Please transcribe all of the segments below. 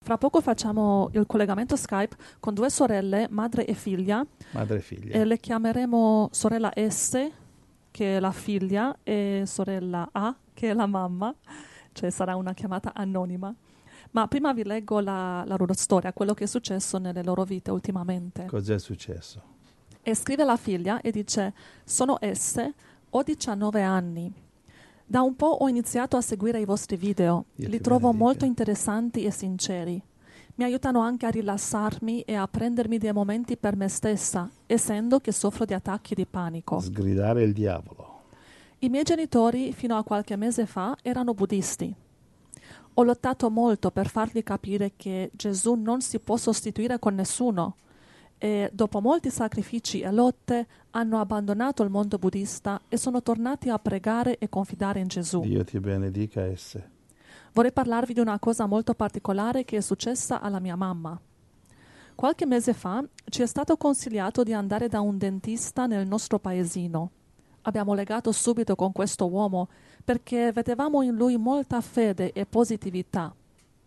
Fra poco facciamo il collegamento Skype con due sorelle, madre e figlia. Madre e figlia. E le chiameremo sorella S, che è la figlia, e sorella A, che è la mamma. Cioè sarà una chiamata anonima. Ma prima vi leggo la loro storia, quello che è successo nelle loro vite ultimamente. Cos'è successo? E scrive la figlia e dice: sono S, ho 19 anni. Da un po' ho iniziato a seguire i vostri video. Dio Li ti trovo benedica. molto interessanti e sinceri. Mi aiutano anche a rilassarmi e a prendermi dei momenti per me stessa, essendo che soffro di attacchi di panico. Sgridare il diavolo. I miei genitori, fino a qualche mese fa, erano buddisti. Ho lottato molto per fargli capire che Gesù non si può sostituire con nessuno. E dopo molti sacrifici e lotte hanno abbandonato il mondo buddista e sono tornati a pregare e confidare in Gesù. Dio ti benedica esse. Vorrei parlarvi di una cosa molto particolare che è successa alla mia mamma. Qualche mese fa ci è stato consigliato di andare da un dentista nel nostro paesino. Abbiamo legato subito con questo uomo perché vedevamo in lui molta fede e positività.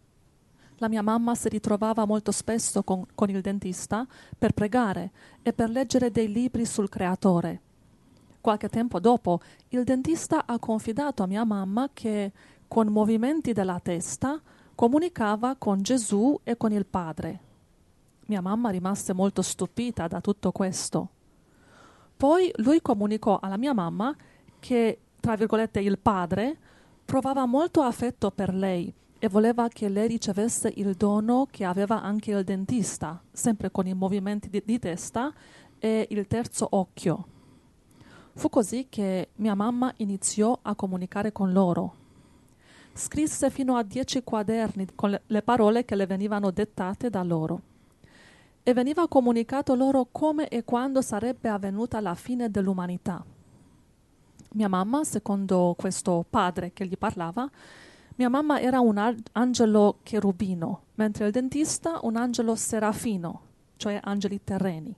La mia mamma si ritrovava molto spesso con il dentista per pregare e per leggere dei libri sul Creatore. Qualche tempo dopo, il dentista ha confidato a mia mamma che, con movimenti della testa, comunicava con Gesù e con il Padre. Mia mamma rimase molto stupita da tutto questo. Poi lui comunicò alla mia mamma che, tra virgolette, il Padre provava molto affetto per lei e voleva che lei ricevesse il dono che aveva anche il dentista, sempre con i movimenti di testa e il terzo occhio. Fu così che mia mamma iniziò a comunicare con loro. Scrisse fino a 10 quaderni con le parole che le venivano dettate da loro. E veniva comunicato loro come e quando sarebbe avvenuta la fine dell'umanità. Mia mamma, secondo questo padre che gli parlava, mia mamma era un angelo cherubino, mentre il dentista un angelo serafino, cioè angeli terreni.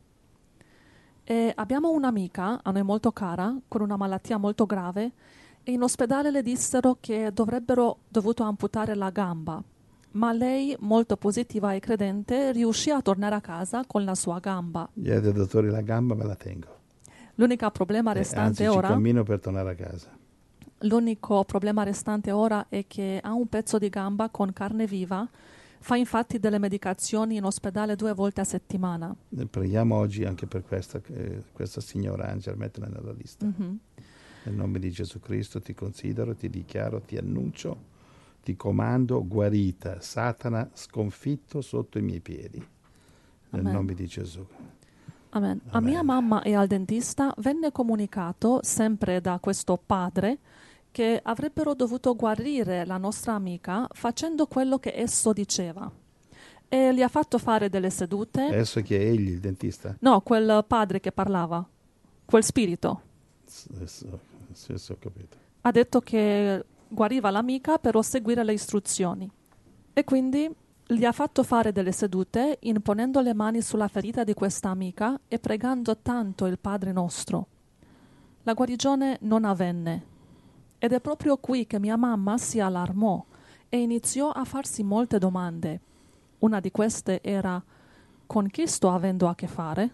E abbiamo un'amica, a noi molto cara, con una malattia molto grave, e in ospedale le dissero che dovuto amputare la gamba. Ma lei, molto positiva e credente, riuscì a tornare a casa con la sua gamba. Gli altri dottori la gamba me la tengo. L'unico problema restante Anzi, ci ora... cammino per tornare a casa. L'unico problema restante ora è che ha un pezzo di gamba con carne viva, fa infatti delle medicazioni in ospedale 2 volte a settimana. Preghiamo oggi anche per questa signora Angela, mettila nella lista. Mm-hmm. Nel nome di Gesù Cristo ti considero, ti dichiaro, ti annuncio, ti comando, guarita, Satana sconfitto sotto i miei piedi. Nel Amen. nome di Gesù. Amen. A Amen. mia mamma e al dentista venne comunicato, sempre da questo padre, che avrebbero dovuto guarire la nostra amica facendo quello che esso diceva. E gli ha fatto fare delle sedute. Adesso chi è egli, il dentista? No, quel padre che parlava, quel spirito. Adesso ho capito. Ha detto che guariva l'amica per seguire le istruzioni. E quindi gli ha fatto fare delle sedute imponendo le mani sulla ferita di questa amica e pregando tanto il Padre nostro. La guarigione non avvenne. Ed è proprio qui che mia mamma si allarmò e iniziò a farsi molte domande. Una di queste era: con chi sto avendo a che fare?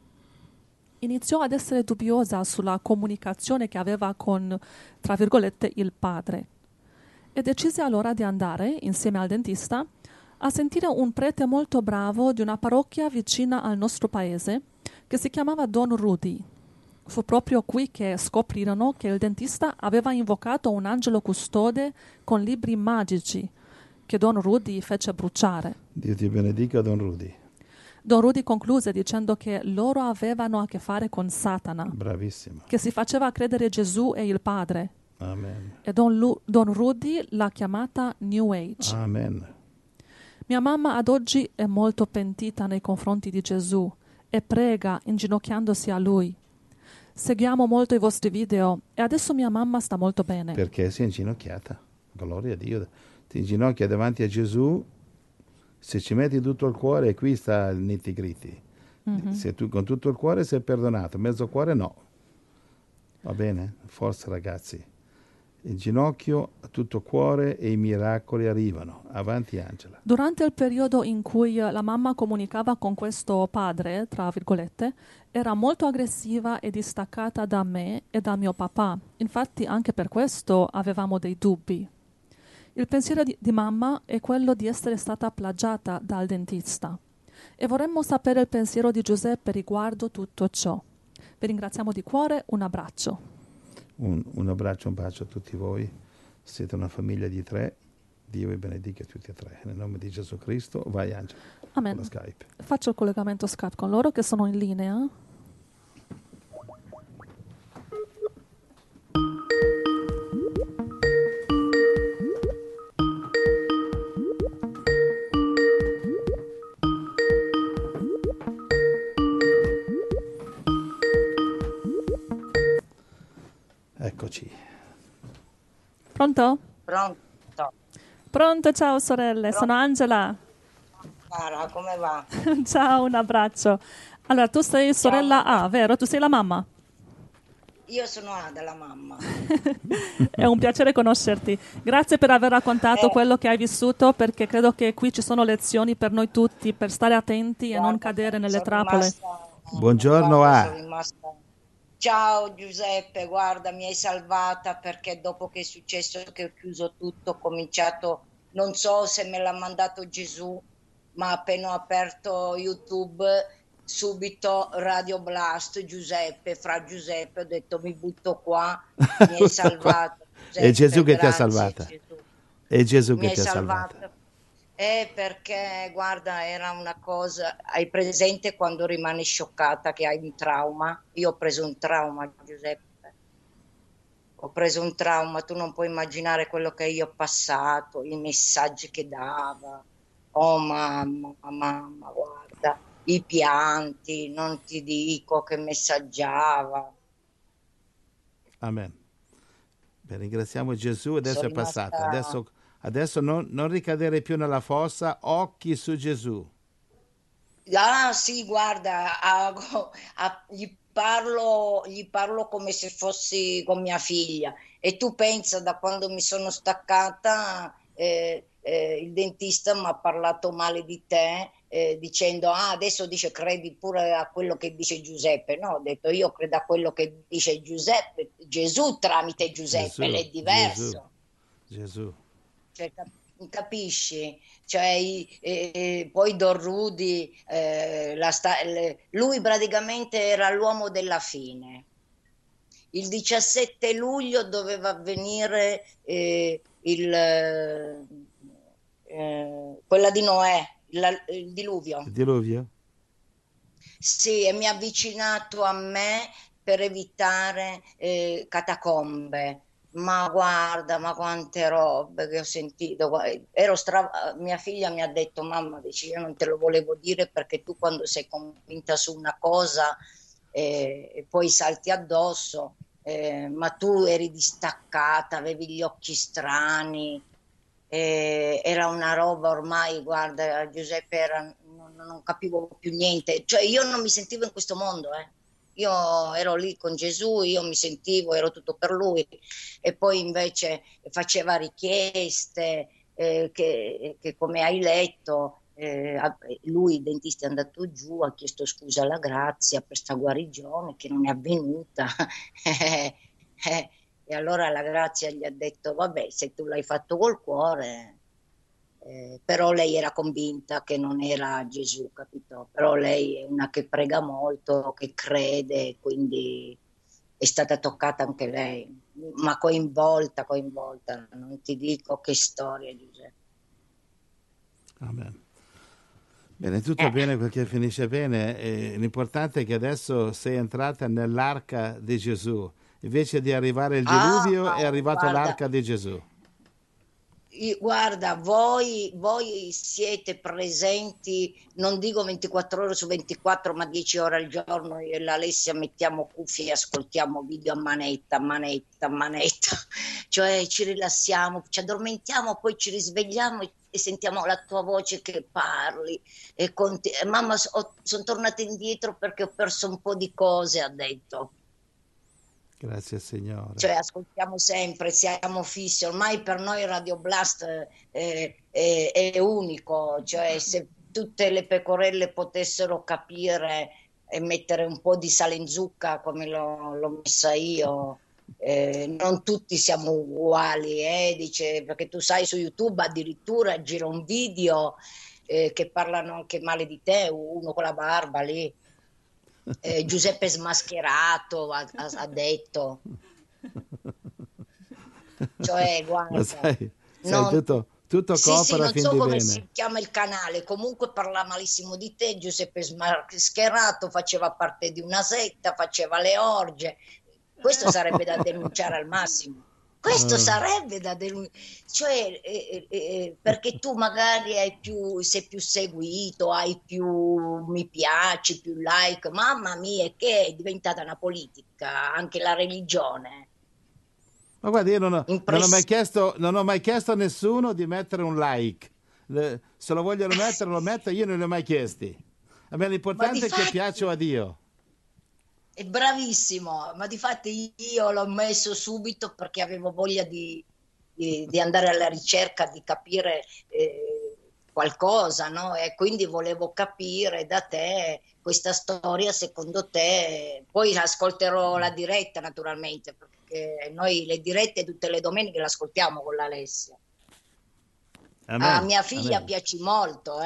Iniziò ad essere dubbiosa sulla comunicazione che aveva con, tra virgolette, il padre. E decise allora di andare, insieme al dentista, a sentire un prete molto bravo di una parrocchia vicina al nostro paese, che si chiamava Don Rudy. Fu proprio qui che scoprirono che il dentista aveva invocato un angelo custode con libri magici, che Don Rudy fece bruciare. Dio ti benedica, Don Rudy. Don Rudy concluse dicendo che loro avevano a che fare con Satana, Bravissimo. che si faceva credere Gesù e il Padre. Amen. E Don Rudy l'ha chiamata New Age. Amen. Mia mamma ad oggi è molto pentita nei confronti di Gesù e prega inginocchiandosi a Lui. Seguiamo molto i vostri video e adesso mia mamma sta molto bene. Perché si è inginocchiata. Gloria a Dio. Ti inginocchia davanti a Gesù. Se ci metti tutto il cuore, qui sta il nitty-gritty. Mm-hmm. Se tu con tutto il cuore sei perdonato, mezzo cuore no. Va bene? Forza ragazzi. Il ginocchio a tutto cuore e i miracoli arrivano. Avanti Angela. Durante il periodo in cui la mamma comunicava con questo padre, tra virgolette, era molto aggressiva e distaccata da me e da mio papà. Infatti anche per questo avevamo dei dubbi. Il pensiero di mamma è quello di essere stata plagiata dal dentista. E vorremmo sapere il pensiero di Giuseppe riguardo tutto ciò. Vi ringraziamo di cuore, un abbraccio. Un abbraccio, un bacio a tutti voi. Siete una famiglia di 3. Dio vi benedica tutti e 3. Nel nome di Gesù Cristo, vai Angela. Amen. Con la Skype. Faccio il collegamento Skype con loro che sono in linea. Eccoci. Pronto? Pronto? Pronto, ciao sorelle, sono Angela. Cara, come va? Ciao, un abbraccio. Allora, tu sei sorella A, vero? Tu sei la mamma? Io sono Ada, la mamma. È un piacere conoscerti. Grazie per aver raccontato quello che hai vissuto, perché credo che qui ci sono lezioni per noi tutti, per stare attenti e non cadere nelle trappole. Buongiorno A. Ciao Giuseppe, guarda, mi hai salvata perché dopo che è successo che ho chiuso tutto, ho cominciato, non so se me l'ha mandato Gesù, ma appena ho aperto YouTube, subito Radio Blast, Giuseppe, fra Giuseppe, ho detto mi butto qua, mi hai salvato. Giuseppe, È Gesù che ti ha grazie, salvata. Gesù. È Gesù Mi che hai ti ha salvata. salvata. Perché, guarda, era una cosa, hai presente quando rimani scioccata che hai un trauma? Io ho preso un trauma, Giuseppe. Ho preso un trauma, tu non puoi immaginare quello che io ho passato, i messaggi che dava. Oh mamma, mamma, guarda, i pianti, non ti dico che messaggiava. Amen. Beh, ringraziamo Gesù, adesso Sono è passata. rimasta... Adesso non ricadere più nella fossa, occhi su Gesù. Ah sì, guarda, gli parlo come se fossi con mia figlia. E tu pensa, da quando mi sono staccata, il dentista mi ha parlato male di te, dicendo, adesso dice credi pure a quello che dice Giuseppe. No, ho detto io credo a quello che dice Giuseppe, Gesù tramite Giuseppe, è diverso. Gesù. Cioè, capisci? Cioè, poi Don Rudy, lui praticamente era l'uomo della fine. Il 17 luglio doveva avvenire quella di Noè, il diluvio. Il diluvio? Sì, e mi ha avvicinato a me per evitare catacombe. Ma guarda, ma quante robe che ho sentito. Mia figlia mi ha detto, mamma, dice, io non te lo volevo dire perché tu quando sei convinta su una cosa e poi salti addosso, ma tu eri distaccata, avevi gli occhi strani, era una roba ormai, guarda, Giuseppe, non capivo più niente. Cioè io non mi sentivo in questo mondo, Io ero lì con Gesù, io mi sentivo, ero tutto per lui, e poi invece faceva richieste che come hai letto, lui, il dentista, è andato giù, ha chiesto scusa alla Grazia per sta guarigione che non è avvenuta. E allora la Grazia gli ha detto, vabbè, se tu l'hai fatto col cuore... però lei era convinta che non era Gesù, capito? Però lei è una che prega molto, che crede, quindi è stata toccata anche lei, ma coinvolta, non ti dico che storia, Giuseppe. Amen. Bene, tutto bene perché finisce bene. L'importante è che adesso sei entrata nell'arca di Gesù. Invece di arrivare il diluvio è arrivato l'arca di Gesù. Guarda, voi siete presenti, non dico 24 ore su 24, ma 10 ore al giorno. Io e l'Alessia mettiamo cuffie e ascoltiamo video a manetta, cioè ci rilassiamo, ci addormentiamo, poi ci risvegliamo e sentiamo la tua voce che parli. Mamma, sono tornata indietro perché ho perso un po' di cose, ha detto. Grazie Signore. Cioè ascoltiamo sempre, siamo fissi, ormai per noi Radio Blast è unico, cioè se tutte le pecorelle potessero capire e mettere un po' di sale in zucca come l'ho messa io, non tutti siamo uguali, dice, perché tu sai su YouTube addirittura gira un video che parlano anche male di te, uno con la barba lì. Giuseppe Smascherato ha detto, cioè guarda, Ma sai non, tutto sì, coopera non fin so di come bene. si chiama il canale, comunque parla malissimo di te. Giuseppe Smascherato faceva parte di una setta, faceva le orge, questo sarebbe da denunciare al massimo. Questo sarebbe da denunciare, cioè, perché tu magari sei più seguito, hai più mi piaci, più like, mamma mia, che è diventata una politica, anche la religione. Ma guarda, io non ho mai chiesto a nessuno di mettere un like. Se lo vogliono mettere, lo metto, io non li ho mai chiesti. A me l'importante è che piaccio a Dio. È bravissimo, ma difatti io l'ho messo subito perché avevo voglia di andare alla ricerca, di capire qualcosa, no? E quindi volevo capire da te questa storia, secondo te. Poi ascolterò la diretta naturalmente, perché noi le dirette tutte le domeniche le ascoltiamo con l'Alessia. A mia figlia piaci molto,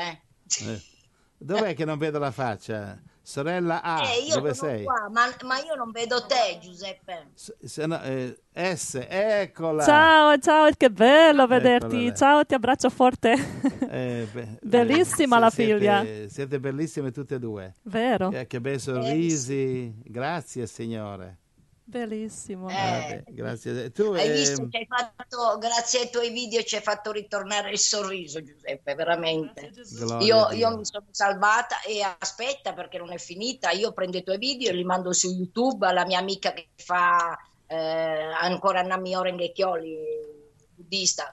Dov'è che non vedo la faccia? Sorella A, io dove sono sei? qua, ma io non vedo te, Giuseppe. S, eccola. Ciao, che bello vederti. Ciao, ti abbraccio forte. Bellissima la figlia. Siete bellissime tutte e due. Vero. Che bei sorrisi. Grazie, Signore. Bellissimo. Grazie. Tu, hai visto che hai fatto, grazie ai tuoi video ci hai fatto ritornare il sorriso, Giuseppe, veramente. Io mi sono salvata e aspetta, perché non è finita, io prendo i tuoi video e li mando su YouTube alla mia amica che fa ancora Nammi Rengekyo, buddista.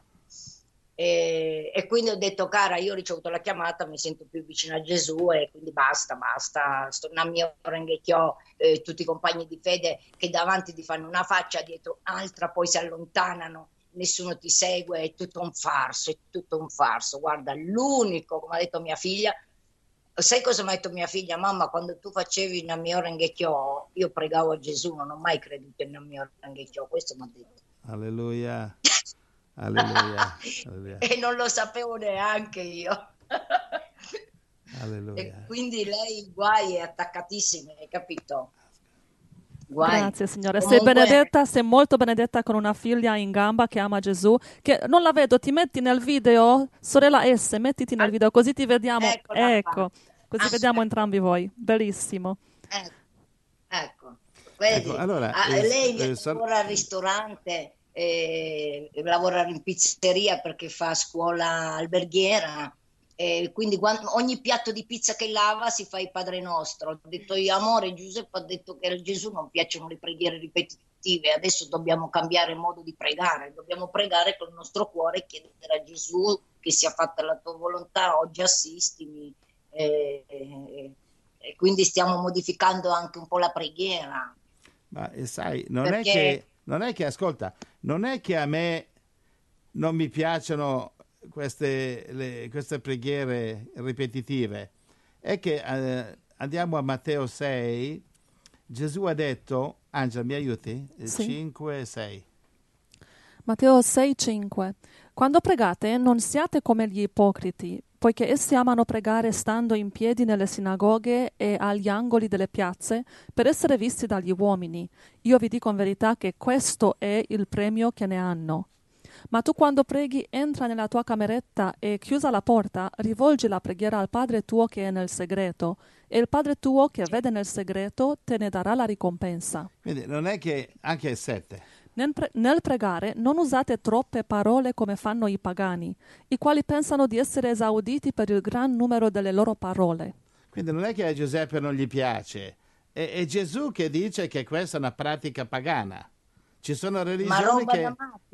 E quindi ho detto, cara, io ho ricevuto la chiamata, mi sento più vicina a Gesù e quindi basta, sto Nammi Rengekyo, tutti i compagni di fede che davanti ti fanno una faccia, dietro altra, poi si allontanano, nessuno ti segue, è tutto un farso. Guarda, l'unico, come ha detto mia figlia, sai cosa mi ha detto mia figlia? Mamma, quando tu facevi Nammi Rengekyo, io pregavo a Gesù, non ho mai creduto in Nammi Rengekyo, questo mi ha detto. Alleluia. Alleluia. E non lo sapevo neanche io. Alleluia. E quindi lei guai è attaccatissima, hai capito? Guai. Grazie Signore, Comunque... sei benedetta, sei molto benedetta con una figlia in gamba che ama Gesù, che non la vedo, ti metti nel video, sorella S, mettiti nel video così ti vediamo, ecco, così vediamo entrambi voi, bellissimo. Ecco. Vedi, allora, lei lavora al ristorante, lavora in pizzeria perché fa scuola alberghiera, quindi ogni piatto di pizza che lava si fa il Padre Nostro. Ho detto io, amore, Giuseppe ha detto che a Gesù non piacciono le preghiere ripetitive, adesso dobbiamo cambiare modo di pregare, dobbiamo pregare con il nostro cuore e chiedere a Gesù che sia fatta la tua volontà, oggi assistimi, e quindi stiamo modificando anche un po' la preghiera. Ma sai, non è che, ascolta, non è che a me non mi piacciono queste preghiere ripetitive, è che andiamo a Matteo 6, Gesù ha detto, Angela mi aiuti? Sì. 5 e 6. Matteo 6, 5. Quando pregate non siate come gli ipocriti, poiché essi amano pregare stando in piedi nelle sinagoghe e agli angoli delle piazze per essere visti dagli uomini. Io vi dico in verità che questo è il premio che ne hanno. Ma tu quando preghi entra nella tua cameretta e chiusa la porta rivolgi la preghiera al Padre tuo che è nel segreto e il Padre tuo che vede nel segreto te ne darà la ricompensa. Quindi non è che anche il 7. Nel pregare non usate troppe parole come fanno i pagani, i quali pensano di essere esauditi per il gran numero delle loro parole. Quindi non è che a Giuseppe non gli piace, è Gesù che dice che questa è una pratica pagana. Ci sono religioni che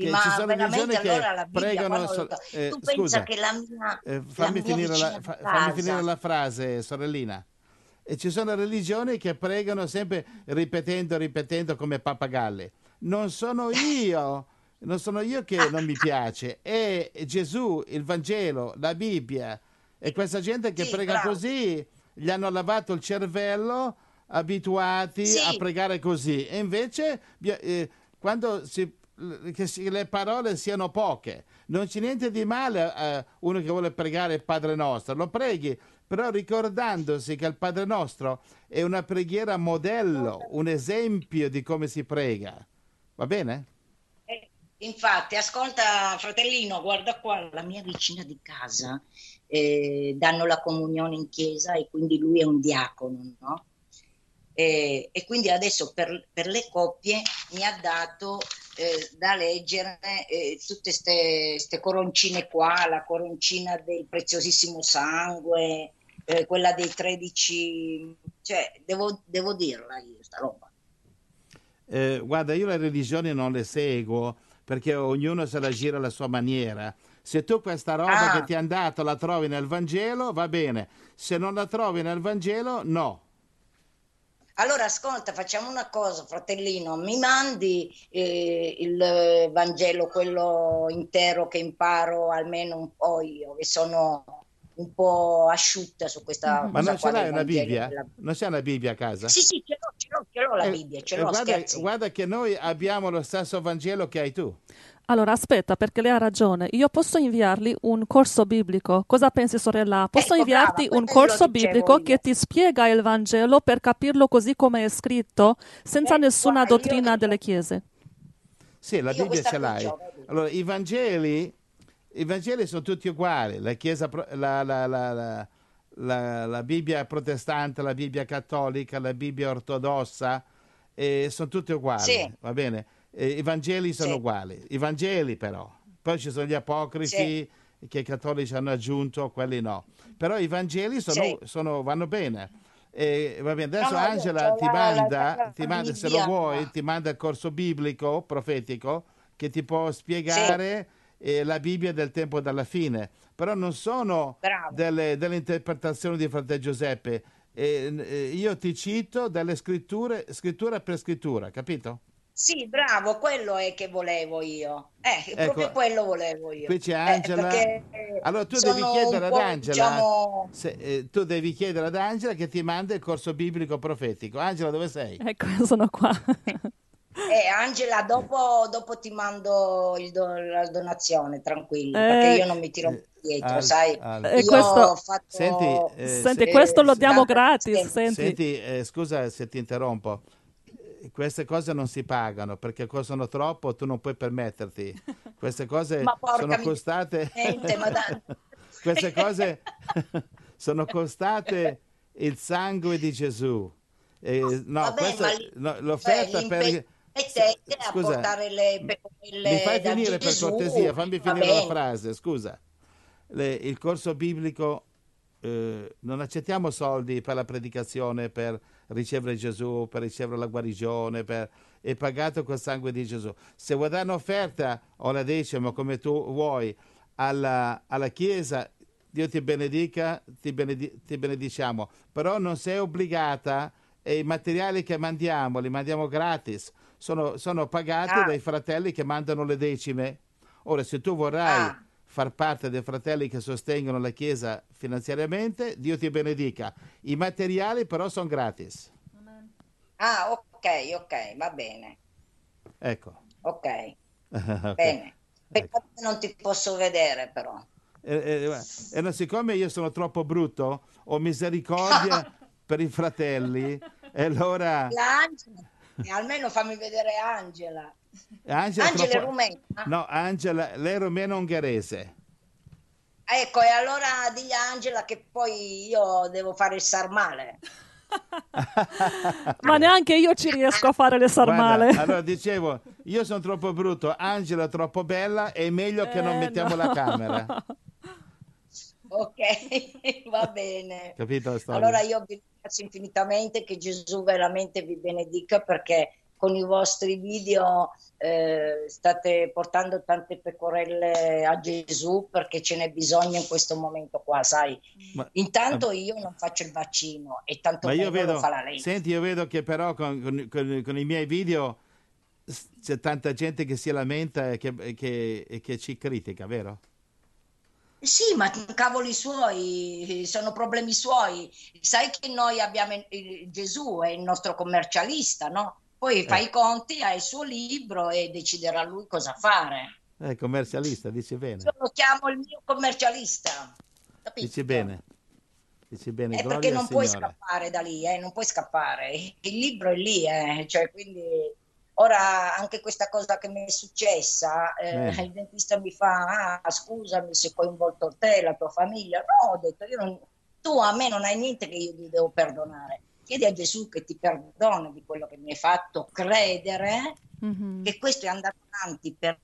pregano. Tu pensa che la mia fammi finire la frase, sorellina. E ci sono religioni che pregano sempre ripetendo come pappagalli. Non sono io che non mi piace, è Gesù, il Vangelo, la Bibbia. E questa gente che Sì, prega bravo. così, gli hanno lavato il cervello, abituati a Sì, pregare così. E invece, quando le parole siano poche, non c'è niente di male a uno che vuole pregare il Padre Nostro, lo preghi, però ricordandosi che il Padre Nostro è una preghiera modello, un esempio di come si prega. Va bene? infatti, ascolta, fratellino, guarda qua, la mia vicina di casa danno la comunione in chiesa e quindi lui è un diacono, no? E quindi adesso per le coppie mi ha dato da leggere tutte queste coroncine qua, la coroncina del preziosissimo sangue, quella dei 13, cioè devo dirla io sta roba. Guarda, io le religioni non le seguo perché ognuno se la gira alla sua maniera. Se tu questa roba che Ah, ti hanno dato la trovi nel Vangelo, va bene. Se non la trovi nel Vangelo, no. allora ascolta, facciamo una cosa, fratellino, mi mandi il Vangelo, quello intero che imparo almeno un po' io, che sono un po' asciutta su questa Ma non cosa ce qua l'hai del una Vangelo. Bibbia? Non c'è una Bibbia a casa? Sì, sì, ce l'ho la Bibbia, ce l'ho, Guarda, scherzi. guarda che noi abbiamo lo stesso Vangelo che hai tu. Allora, aspetta, perché lei ha ragione. Io posso inviargli un corso biblico. Cosa pensi, sorella? Posso Ecco, brava, inviarti un quello corso dicevo biblico che io. ti spiega il Vangelo per capirlo così come è scritto, senza nessuna Guarda, dottrina delle chiese. Sì, la io Bibbia questa ce qui l'hai. c'ho, vedi? Allora, i Vangeli sono tutti uguali. La Chiesa, la Bibbia protestante, la Bibbia cattolica, la Bibbia ortodossa, sono tutte uguali, Sì, va bene? I Vangeli sono sì, uguali. I Vangeli però. Poi ci sono gli sì, apocrifi che i cattolici hanno aggiunto, quelli no. Però i Vangeli sì. vanno bene. Va bene, No, adesso no, io Angela c'ho ti la manda, se lo Bibbia. vuoi, ti manda il corso biblico profetico che ti può Sì, spiegare la Bibbia del tempo dalla fine. Però non sono bravo. delle interpretazioni di Frate Giuseppe. Io ti cito delle scritture, scrittura per scrittura, capito? Sì, bravo, quello è che volevo io. Proprio Ecco, quello volevo io. qui c'è Angela. Perché Allora tu devi sono un chiedere ad po', Angela, diciamo, tu devi chiedere ad Angela che ti manda il corso biblico profetico. Angela, dove sei? Ecco, sono qua. Angela, dopo ti mando la donazione, tranquilla, perché Eh, io non mi tiro mai dietro, Alt, sai? alt. e Io ho questo, Senti, fatto senti, questo lo diamo tanto gratis, pazienza. senti. senti, scusa se ti interrompo. Queste cose non si pagano perché costano troppo, tu non puoi permetterti. Queste cose Ma sono porca costate. miseria, ma Queste cose sono costate il sangue di Gesù. No, vabbè, ma no, l'offerta l'impegno per. è te a Scusa, portare le mi fai pecorelle da finire per Gesù, cortesia, fammi va finire la bene. frase, scusa. Il corso biblico, non accettiamo soldi per la predicazione, per ricevere Gesù, per ricevere la guarigione, è pagato col sangue di Gesù. Se vuoi dare un'offerta o la decima come tu vuoi alla Chiesa, Dio ti benedica, ti benediciamo, però non sei obbligata e i materiali che mandiamo li mandiamo gratis, sono pagati Ah, dai fratelli che mandano le decime. Ora, se tu vorrai ah, far parte dei fratelli che sostengono la Chiesa finanziariamente, Dio ti benedica. I materiali però sono gratis. ok, ok, va bene, Ecco. ok, Ok. bene. Ecco. Peccato che non ti posso vedere però. No, siccome io sono troppo brutto, ho misericordia per i fratelli e allora Angela, almeno fammi vedere Angela. Angela è Angela è troppo. rumena. No, Angela, lei è rumeno ungherese. Ecco, e allora digli a Angela che poi io devo fare il sarmale. Ma neanche io ci riesco a fare le Guarda, sarmale. allora dicevo, io sono troppo brutto, Angela è troppo bella, è meglio che non mettiamo la No. camera. Ok, va bene. Capito la Allora storia? io vi ringrazio infinitamente, che Gesù veramente vi benedica perché con i vostri video state portando tante pecorelle a Gesù, perché ce n'è bisogno in questo momento qua, sai. Intanto io non faccio il vaccino e tanto meno lo fa la legge. Senti, io vedo che però con i miei video c'è tanta gente che si lamenta e che ci critica, vero? Sì, ma cavoli suoi, sono problemi suoi. Sai che noi abbiamo Gesù, è il nostro commercialista, no? Poi fa i conti, ha il suo libro e deciderà lui cosa fare. Commercialista, dice bene. Io lo chiamo il mio commercialista. Capito? Dice bene. Dice bene. È perché non puoi scappare da lì, non puoi scappare. Il libro è lì, cioè, quindi... Ora anche questa cosa che mi è successa, il dentista mi fa: scusami se ho coinvolto te, la tua famiglia. No, ho detto, tu a me non hai niente che io ti devo perdonare. Chiedi a Gesù che ti perdoni di quello che mi hai fatto credere, che questo è andato avanti per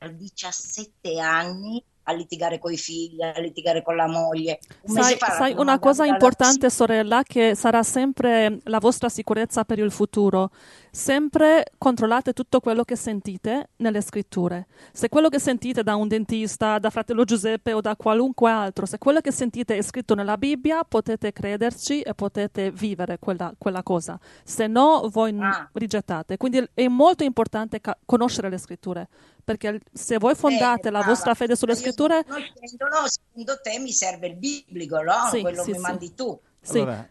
17 anni a litigare con i figli, a litigare con la moglie. Sai una cosa importante, sorella, che sarà sempre la vostra sicurezza per il futuro. Sempre controllate tutto quello che sentite nelle scritture. Se quello che sentite da un dentista, da fratello Giuseppe o da qualunque altro, se quello che sentite è scritto nella Bibbia, potete crederci e potete vivere quella cosa. Se no, voi rigettate. Quindi è molto importante conoscere le scritture, perché se voi fondate la vostra fede sulle scritture... Secondo te mi serve il biblico, no? Sì, Quello mi mandi tu. Allora,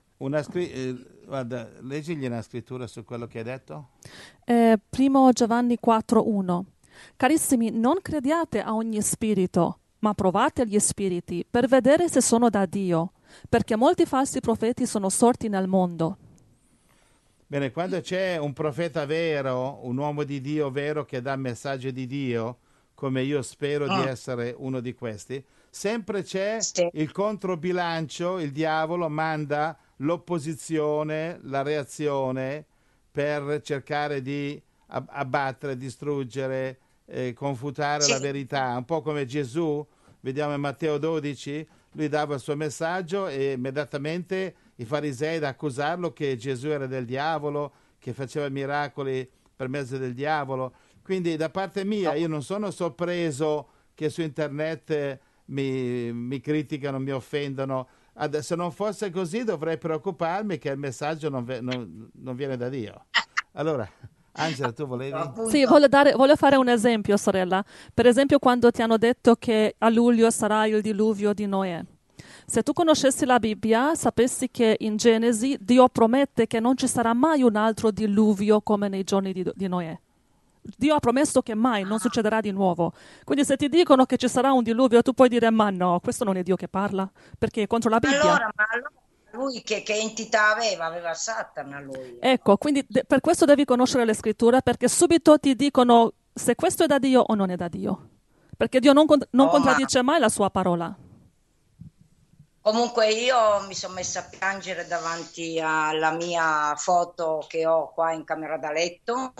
guarda, leggigli una scrittura su quello che hai detto. Primo Giovanni 4:1. Carissimi, non crediate a ogni spirito, ma provate gli spiriti per vedere se sono da Dio, perché molti falsi profeti sono sorti nel mondo. Bene, quando c'è un profeta vero, un uomo di Dio vero che dà messaggio di Dio, come io spero di essere uno di questi, sempre c'è il controbilancio, il diavolo manda l'opposizione, la reazione per cercare di abbattere, distruggere, confutare la verità. Un po' come Gesù, vediamo in Matteo 12, lui dava il suo messaggio e immediatamente i farisei da accusarlo che Gesù era del diavolo, che faceva miracoli per mezzo del diavolo. Quindi da parte mia io non sono sorpreso che su internet mi criticano, mi offendono. Se non fosse così dovrei preoccuparmi che il messaggio non viene da Dio. Allora, Angela, tu volevi? Sì, voglio fare un esempio, sorella. Per esempio quando ti hanno detto che a luglio sarà il diluvio di Noè. Se tu conoscessi la Bibbia, sapessi che in Genesi Dio promette che non ci sarà mai un altro diluvio come nei giorni di Noè. Dio ha promesso che mai non succederà di nuovo. Quindi se ti dicono che ci sarà un diluvio, tu puoi dire: ma no, questo non è Dio che parla, perché è contro la Bibbia. Allora lui che entità aveva? Aveva Satana lui. Ecco, quindi per questo devi conoscere le scritture, perché subito ti dicono se questo è da Dio o non è da Dio. Perché Dio non contraddice mai la sua parola. Comunque io mi sono messa a piangere davanti alla mia foto che ho qua in camera da letto.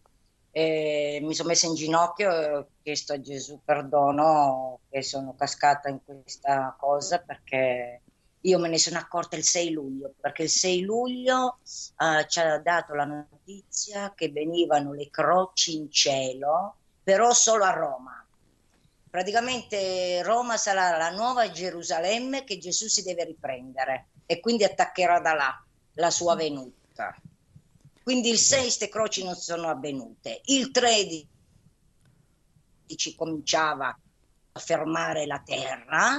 Mi sono messa in ginocchio e ho chiesto a Gesù perdono che sono cascata in questa cosa, perché io me ne sono accorta il 6 luglio, perché il 6 luglio ci ha dato la notizia che venivano le croci in cielo, però solo a Roma. Praticamente Roma sarà la nuova Gerusalemme che Gesù si deve riprendere e quindi attaccherà da là la sua venuta. Quindi il 6 ste croci non sono avvenute. Il 13 cominciava a fermare la terra,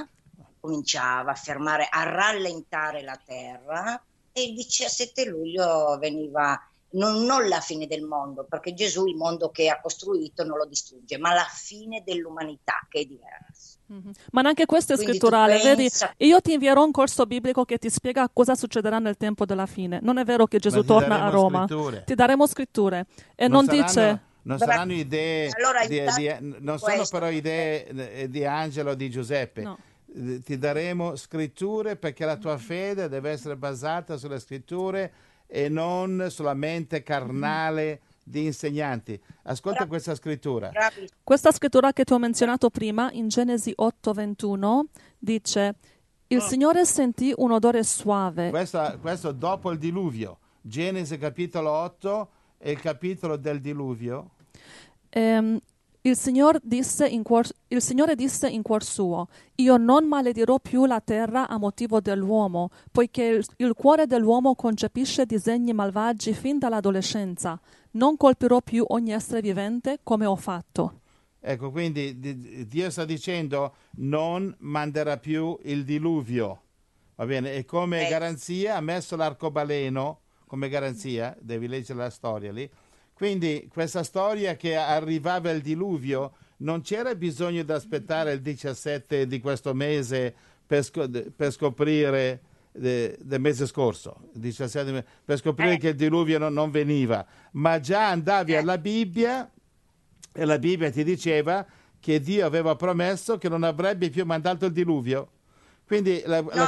a rallentare la terra, e il 17 luglio veniva non la fine del mondo, perché Gesù il mondo che ha costruito non lo distrugge, ma la fine dell'umanità, che è diverso. Ma anche questo è scritturale, vedi? Io ti invierò un corso biblico che ti spiega cosa succederà nel tempo della fine. Non è vero che Gesù torna a Roma. Ti daremo scritture. E non dice... Non saranno idee, non sono però idee di Angelo o di Giuseppe. No. Ti daremo scritture, perché la tua fede deve essere basata sulle scritture e non solamente carnale di insegnanti. Ascolta questa scrittura. Questa scrittura che ti ho menzionato prima, in Genesi 8:21, dice: il Signore sentì un odore suave. Questo dopo il diluvio. Genesi capitolo 8, è il capitolo del diluvio? Il Signore disse in cuor suo: io non maledirò più la terra a motivo dell'uomo, poiché il cuore dell'uomo concepisce disegni malvagi fin dall'adolescenza. Non colpirò più ogni essere vivente come ho fatto. Ecco, quindi Dio sta dicendo non manderà più il diluvio, va bene? E come garanzia ha messo l'arcobaleno, come garanzia, devi leggere la storia lì. Quindi questa storia che arrivava il diluvio, non c'era bisogno di aspettare il 17 di questo mese per scoprire del mese scorso, per scoprire che il diluvio non veniva, ma già andavi alla Bibbia e la Bibbia ti diceva che Dio aveva promesso che non avrebbe più mandato il diluvio. Quindi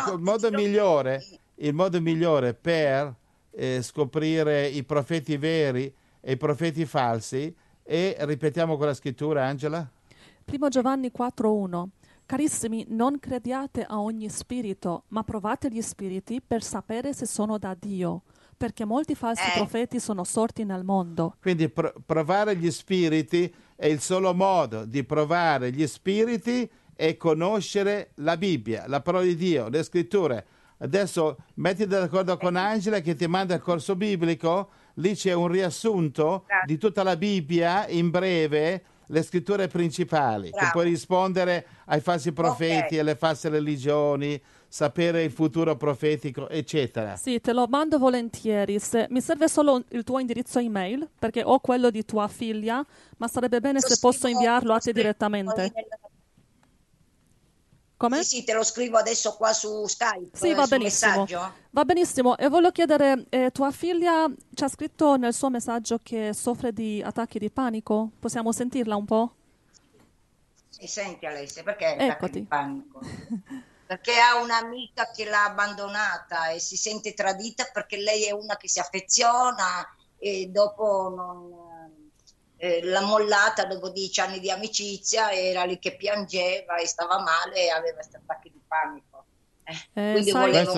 il modo migliore per scoprire i profeti veri e i profeti falsi, e ripetiamo quella scrittura, Angela? 1 Giovanni 4:1. Carissimi, non crediate a ogni spirito, ma provate gli spiriti per sapere se sono da Dio, perché molti falsi profeti sono sorti nel mondo. Quindi provare gli spiriti è il solo modo di provare gli spiriti e conoscere la Bibbia, la parola di Dio, le scritture. Adesso mettiti d'accordo con Angela che ti manda il corso biblico, lì c'è un riassunto di tutta la Bibbia in breve, le scritture principali, che puoi rispondere ai falsi profeti, alle false religioni, sapere il futuro profetico, eccetera. Sì, te lo mando volentieri. Mi serve solo il tuo indirizzo email, perché ho quello di tua figlia, ma sarebbe bene se posso inviarlo a te direttamente. Come? Sì, te lo scrivo adesso qua su Skype. Sì, va benissimo. Va benissimo. E voglio chiedere, tua figlia ci ha scritto nel suo messaggio che soffre di attacchi di panico? Possiamo sentirla un po'? Sì, senti Alessia, perché Eccoti. Attacchi di panico? Perché ha un'amica che l'ha abbandonata e si sente tradita perché lei è una che si affeziona e dopo non... l'ha mollata dopo 10 anni di amicizia, era lì che piangeva e stava male e aveva questi attacchi di panico. Quindi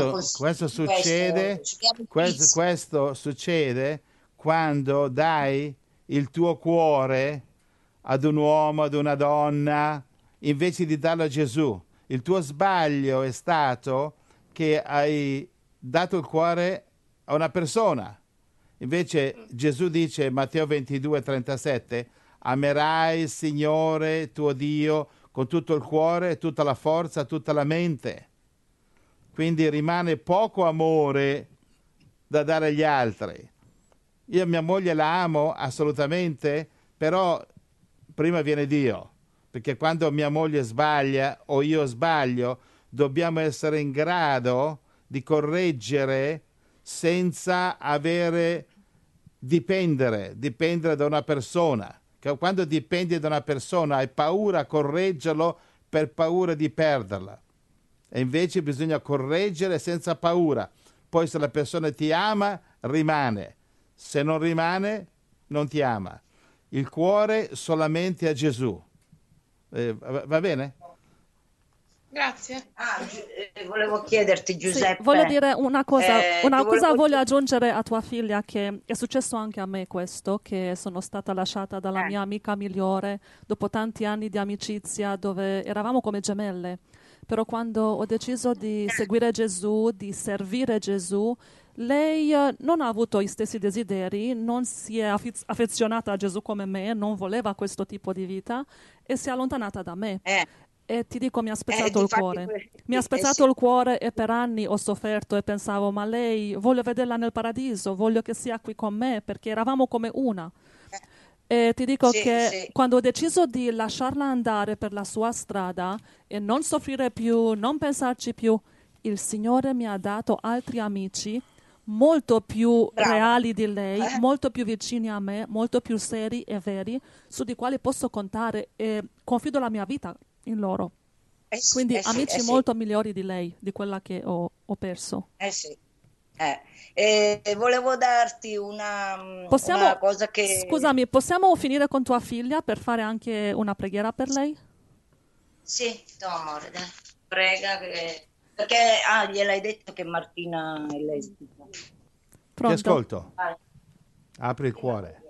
questo succede quando dai il tuo cuore ad un uomo, ad una donna, invece di darlo a Gesù. Il tuo sbaglio è stato che hai dato il cuore a una persona. Invece Gesù dice, Matteo 22:37, amerai il Signore tuo Dio con tutto il cuore, tutta la forza, tutta la mente. Quindi rimane poco amore da dare agli altri. Io mia moglie la amo assolutamente, però prima viene Dio, perché quando mia moglie sbaglia o io sbaglio, dobbiamo essere in grado di correggere senza dipendere da una persona. Quando dipendi da una persona hai paura a correggerlo per paura di perderla, e invece bisogna correggere senza paura. Poi se la persona ti ama, rimane, se non rimane non ti ama. Il cuore solamente a Gesù. Va bene? Grazie. Volevo chiederti, Giuseppe. Sì, voglio dire una cosa. Voglio aggiungere a tua figlia, che è successo anche a me questo, che sono stata lasciata dalla mia amica migliore dopo tanti anni di amicizia dove eravamo come gemelle. Però quando ho deciso di seguire Gesù, di servire Gesù, lei non ha avuto gli stessi desideri, non si è affezionata a Gesù come me, non voleva questo tipo di vita e si è allontanata da me. E ti dico, mi ha spezzato il cuore. Mi ha spezzato il cuore e per anni ho sofferto e pensavo, ma lei, voglio vederla nel paradiso, voglio che sia qui con me, perché eravamo come una. E ti dico che quando ho deciso di lasciarla andare per la sua strada e non soffrire più, non pensarci più, il Signore mi ha dato altri amici molto più reali di lei, molto più vicini a me, molto più seri e veri, su di quali posso contare e confido la mia vita in loro. Quindi amici molto migliori di lei, di quella che ho perso. Volevo darti una cosa che... Scusami, possiamo finire con tua figlia per fare anche una preghiera per lei? Sì, amore, dai. Prega perché gliel'hai detto che Martina è lesbica. Pronto? Ti ascolto. Apri il cuore.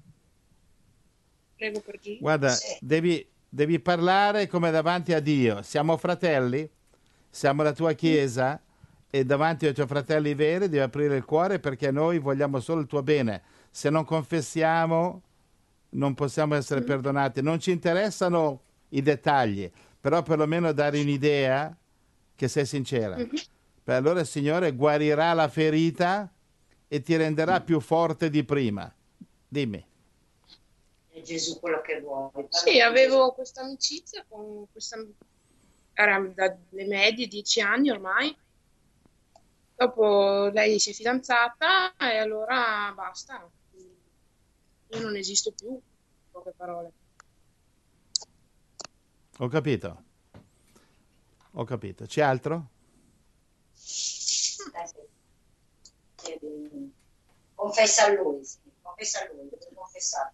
Prego per Gesù. Guarda, Sì. devi parlare come davanti a Dio. Siamo fratelli, siamo la tua chiesa e davanti ai tuoi fratelli veri devi aprire il cuore perché noi vogliamo solo il tuo bene. Se non confessiamo non possiamo essere perdonati. Non ci interessano i dettagli, però perlomeno dare un'idea che sei sincera. Per allora il Signore guarirà la ferita e ti renderà più forte di prima. Dimmi. È Gesù quello che vuoi. Sì, avevo questa amicizia con questa... Era dalle medie, 10 anni ormai. Dopo lei si è fidanzata e allora basta. Io non esisto più, in poche parole. Ho capito. Ho capito. C'è altro? Sì. Confessa a lui, sì. Confessa a lui, devi confessare.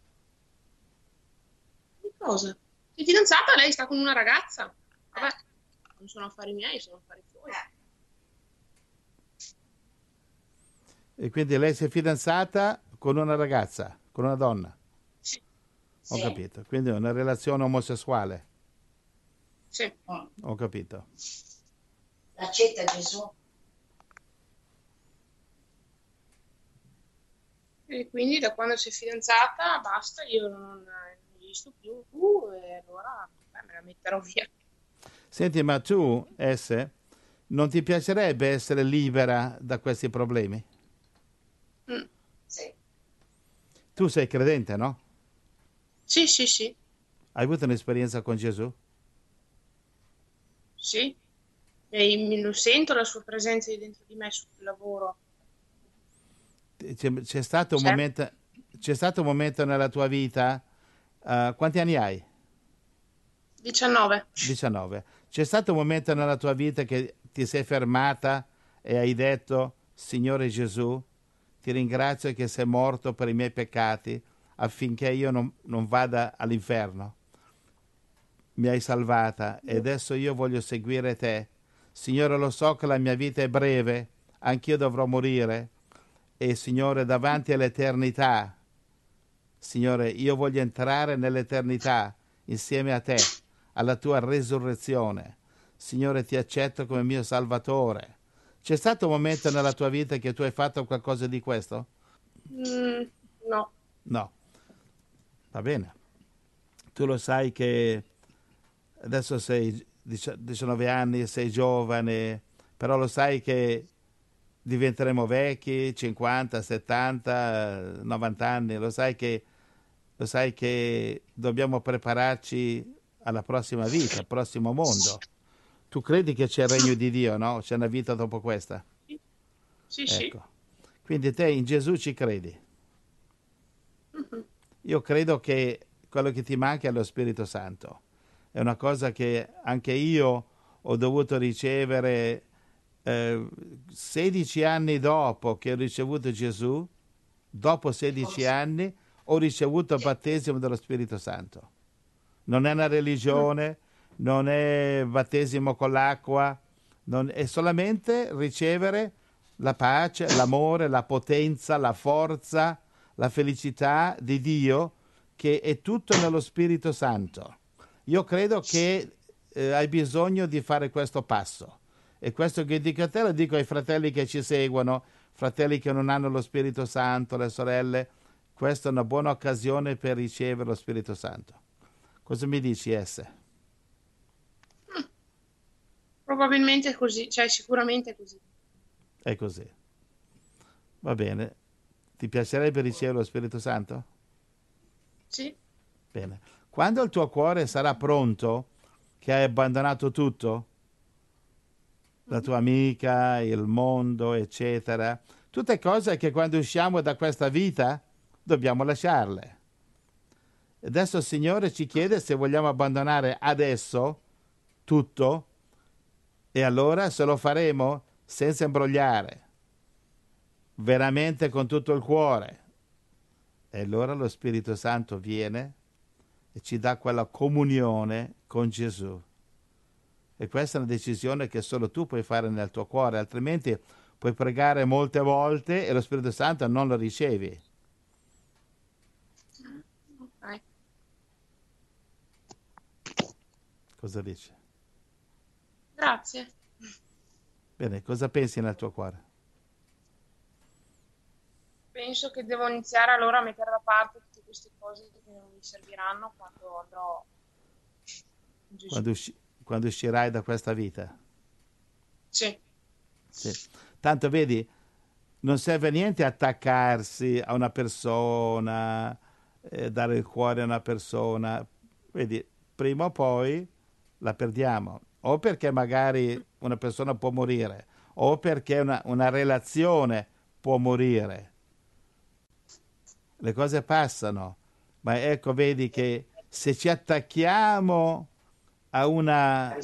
Che cosa? Sei fidanzata? Lei sta con una ragazza? Vabbè, non sono affari miei, sono affari suoi. E quindi lei si è fidanzata con una ragazza, con una donna. Sì, Ho Sì. capito. Quindi è una relazione omosessuale. sì. Ho capito. L'accetta Gesù? E quindi da quando si è fidanzata basta, io non esisto più e allora me la metterò via. Senti, ma tu, non ti piacerebbe essere libera da questi problemi? Mm. Sì. Tu sei credente, no? Sì, sì, sì, Hai avuto un'esperienza con Gesù? sì. E lo sento la sua presenza dentro di me sul lavoro. C'è stato un C'è. momento, c'è stato un momento nella tua vita, quanti anni hai? 19. 19. C'è stato un momento nella tua vita che ti sei fermata e hai detto, Signore Gesù, ti ringrazio che sei morto per i miei peccati affinché io non vada all'inferno. Mi hai salvata e adesso io voglio seguire te. Signore, lo so che la mia vita è breve, anch'io dovrò morire e Signore, davanti all'eternità, Signore, io voglio entrare nell'eternità insieme a te, alla tua resurrezione. Signore, ti accetto come mio Salvatore. C'è stato un momento nella tua vita che tu hai fatto qualcosa di questo? No. No. Va bene. Tu lo sai che adesso sei 19 anni, sei giovane, però lo sai che diventeremo vecchi, 50, 70, 90 anni, lo sai che dobbiamo prepararci alla prossima vita, al prossimo mondo. Tu credi che c'è il regno di Dio, no? C'è una vita dopo questa? Sì, sì. Ecco. Quindi te in Gesù ci credi. Io credo che quello che ti manca è lo Spirito Santo. È una cosa che anche io ho dovuto ricevere 16 anni dopo che ho ricevuto Gesù, dopo 16 anni ho ricevuto il battesimo dello Spirito Santo. Non è una religione, non è battesimo con l'acqua, è solamente ricevere la pace, l'amore, la potenza, la forza, la felicità di Dio, che è tutto nello Spirito Santo. Io credo che hai bisogno di fare questo passo. E questo che dico a te lo dico ai fratelli che ci seguono, fratelli che non hanno lo Spirito Santo, le sorelle. Questa è una buona occasione per ricevere lo Spirito Santo. Cosa mi dici, Esse? Probabilmente è così, cioè sicuramente è così. È così. Va bene. Ti piacerebbe ricevere lo Spirito Santo? Sì, Bene. Quando il tuo cuore sarà pronto, che hai abbandonato tutto, la tua amica, il mondo, eccetera, tutte cose che quando usciamo da questa vita dobbiamo lasciarle. Adesso il Signore ci chiede se vogliamo abbandonare adesso tutto e allora se lo faremo senza imbrogliare, veramente con tutto il cuore. E allora lo Spirito Santo viene e ci dà quella comunione con Gesù. E questa è una decisione che solo tu puoi fare nel tuo cuore, altrimenti puoi pregare molte volte e lo Spirito Santo non lo ricevi. Cosa dici? Grazie. Bene, cosa pensi nel tuo cuore? Penso che devo iniziare allora a mettere da parte tutte queste cose che non mi serviranno quando andrò in Gesù. Quando uscirai da questa vita? Sì. Sì. Tanto vedi, non serve a niente attaccarsi a una persona, dare il cuore a una persona. Vedi, prima o poi la perdiamo. O perché magari una persona può morire, o perché una relazione può morire. Le cose passano, ma ecco, vedi che se ci attacchiamo a una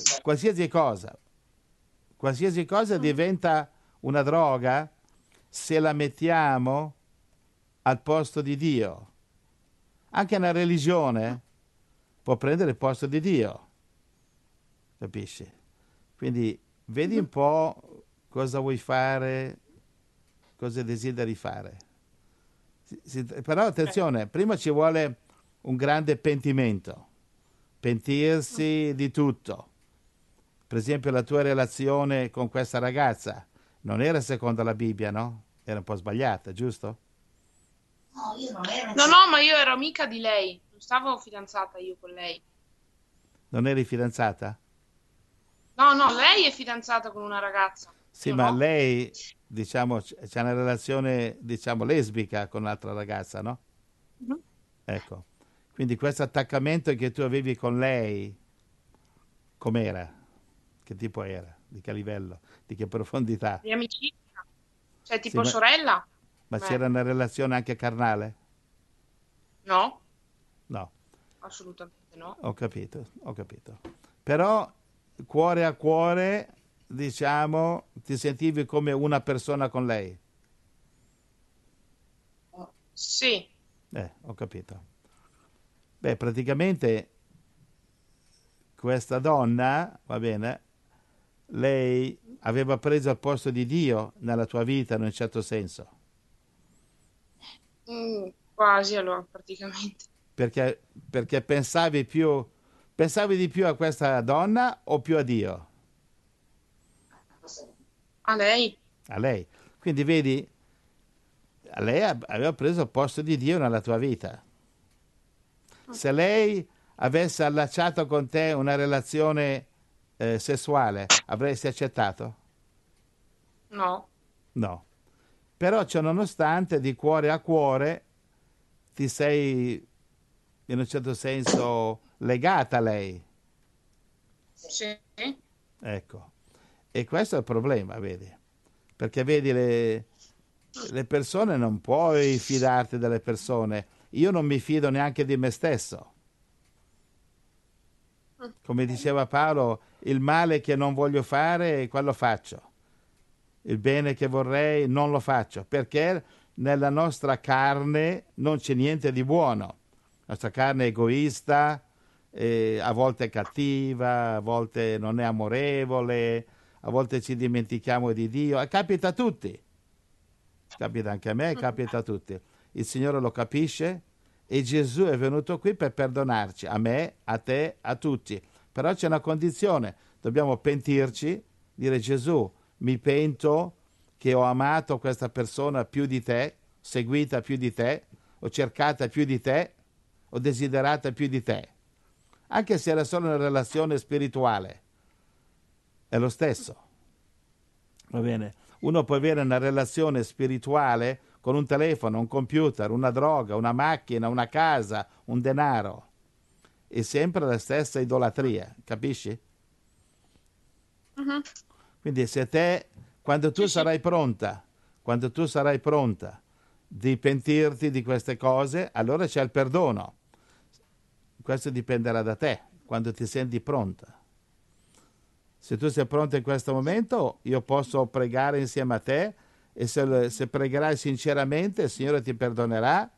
qualsiasi cosa diventa una droga se la mettiamo al posto di Dio. Anche una religione può prendere il posto di Dio, capisci? Quindi vedi un po' cosa vuoi fare, cosa desideri fare. Però attenzione, prima ci vuole un grande pentimento, pentirsi di tutto. Per esempio la tua relazione con questa ragazza non era secondo la Bibbia, no? Era un po' sbagliata, giusto? No, io non ero No, no, ma io ero amica di lei, non stavo fidanzata io con lei. Non eri fidanzata? No, no, lei è fidanzata con una ragazza. Sì, Io ma no. lei, diciamo, c'è una relazione, diciamo, lesbica con un'altra ragazza, no? Mhm. Ecco. Quindi questo attaccamento che tu avevi con lei, com'era? Che tipo era? Di che livello? Di che profondità? Di amicizia. Cioè, Sì, tipo sorella? ma c'era una relazione anche carnale? No, No, assolutamente no. ho capito, ho capito. Però cuore a cuore, diciamo, ti sentivi come una persona con lei. Sì. Ho capito. Beh, praticamente questa donna, va bene, lei aveva preso il posto di Dio nella tua vita in un certo senso, Quasi allora, praticamente. perché pensavi di più a questa donna o più a Dio? A lei? A lei. Quindi vedi, lei aveva preso il posto di Dio nella tua vita. Se lei avesse allacciato con te una relazione sessuale, avresti accettato? No. No. Però ciò nonostante, di cuore a cuore, ti sei in un certo senso legata a lei. Sì. Ecco. E questo è il problema, vedi? Perché vedi, le persone non puoi fidarti delle persone. Io non mi fido neanche di me stesso. Come diceva Paolo, il male che non voglio fare, quello faccio. Il bene che vorrei non lo faccio, perché nella nostra carne non c'è niente di buono. La nostra carne è egoista, a volte è cattiva, a volte non è amorevole, a volte ci dimentichiamo di Dio. Capita a tutti. Capita anche a me, capita a tutti. Il Signore lo capisce e Gesù è venuto qui per perdonarci, a me, a te, a tutti. Però c'è una condizione, dobbiamo pentirci, dire Gesù, mi pento che ho amato questa persona più di te, seguita più di te, ho cercata più di te, ho desiderata più di te. Anche se era solo una relazione spirituale, è lo stesso. Va bene? Uno può avere una relazione spirituale con un telefono, un computer, una droga, una macchina, una casa, un denaro. È sempre la stessa idolatria, capisci? Mhm. Quindi se te, quando tu Sì, sì. sarai pronta, quando tu sarai pronta di pentirti di queste cose, allora c'è il perdono. Questo dipenderà da te, quando ti senti pronta. Se tu sei pronta in questo momento, io posso pregare insieme a te e se pregherai sinceramente, il Signore ti perdonerà,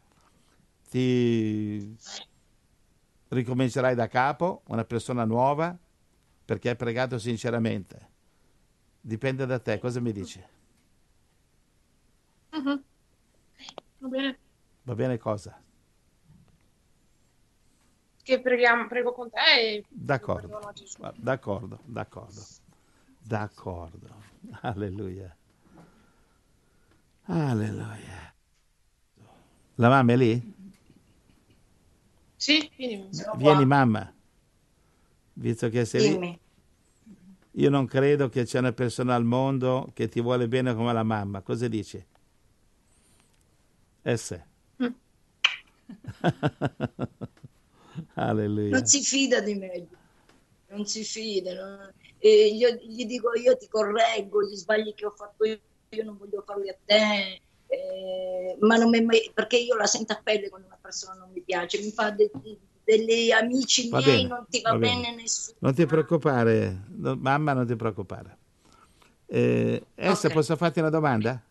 ti ricomincerai da capo, una persona nuova, perché hai pregato sinceramente. Dipende da te, cosa mi dici? Mhm. Va bene. Va bene cosa? che prego con te e D'accordo, perdono a Gesù. d'accordo. Alleluia. Alleluia. La mamma è lì? Sì, vieni. Vieni mamma, visto che sei lì. Dimmi. Io non credo che c'è una persona al mondo che ti vuole bene come la mamma. Cosa dici? Esse. Alleluia. Non si fida di me, non si fida. Gli dico, io ti correggo, gli sbagli che ho fatto io non voglio farli a te, ma non mi mai, perché io la sento a pelle quando una persona non mi piace, mi fa degli amici Va miei, bene, non ti va va bene. bene nessuno. Non ti preoccupare, mamma, non ti preoccupare. Esse, Ok. posso farti una domanda?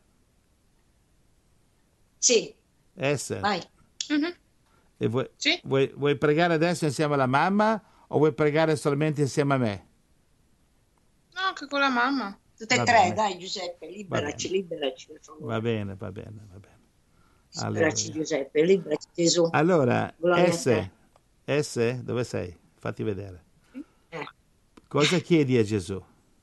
Sì, Esse, vai. Mhm. e Sì. vuoi pregare adesso insieme alla mamma o vuoi pregare solamente insieme a me? No, anche con la mamma. Tutte e Va tre, bene. dai Giuseppe, liberaci, liberaci per Va favore. bene. Liberaci Alleluia. Giuseppe, liberaci Gesù. Allora, Gloria a te. Esse, dove sei? Fatti vedere. Eh, Cosa chiedi a Gesù?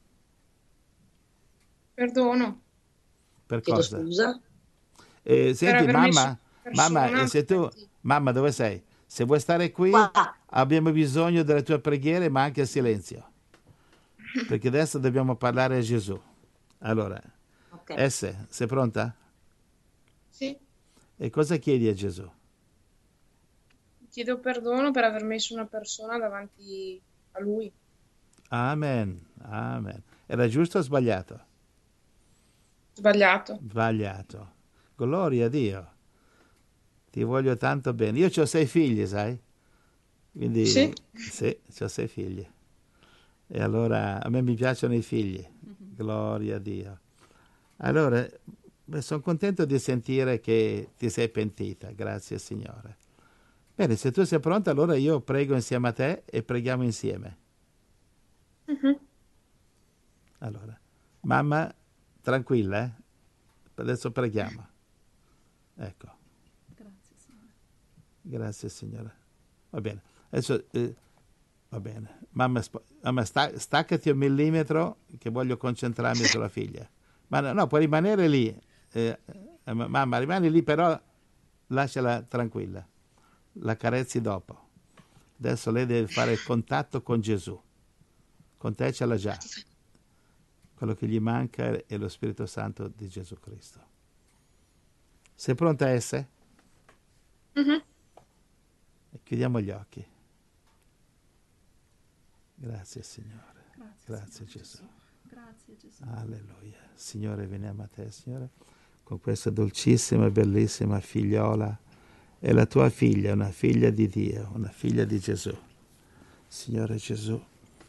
Perdono Per chiedo cosa? scusa. per Senti, aver messo mamma, persona se tu, davanti. mamma, dove sei? Se vuoi stare qui, Qua, abbiamo bisogno delle tue preghiere, ma anche silenzio, perché adesso dobbiamo parlare a Gesù. Allora, ok. sei pronta? Sì. E cosa chiedi a Gesù? Chiedo perdono per aver messo una persona davanti a lui. Amen, amen. Era giusto o sbagliato? Sbagliato. Sbagliato. Gloria a Dio. Ti voglio tanto bene. Io ho 6 figli, sai? Quindi, Sì. sì, ho 6 figli. E allora a me mi piacciono i figli. Gloria a Dio. Allora, sono contento di sentire che ti sei pentita. Grazie, Signore. Bene, se tu sei pronta, allora io prego insieme a te e preghiamo insieme. Mhm. Allora, mamma, tranquilla, eh? Adesso preghiamo. Ecco. Grazie, Signore. Grazie, Signore. Va bene. Adesso, va bene. Mamma, staccati 1 millimetro che voglio concentrarmi sulla figlia. Ma no, puoi rimanere lì. Mamma, rimani lì, però lasciala tranquilla. La carezzi dopo. Adesso lei deve fare il contatto con Gesù. Con te ce l'ha già. Quello che gli manca è lo Spirito Santo di Gesù Cristo. Sei pronta a essere? Mhm. E chiudiamo gli occhi. Grazie Signore. Grazie Gesù. Grazie, Gesù. Alleluia. Signore, veniamo a te, Signore, con questa dolcissima e bellissima figliola. È la tua figlia, una figlia di Dio, una figlia di Gesù. Signore Gesù,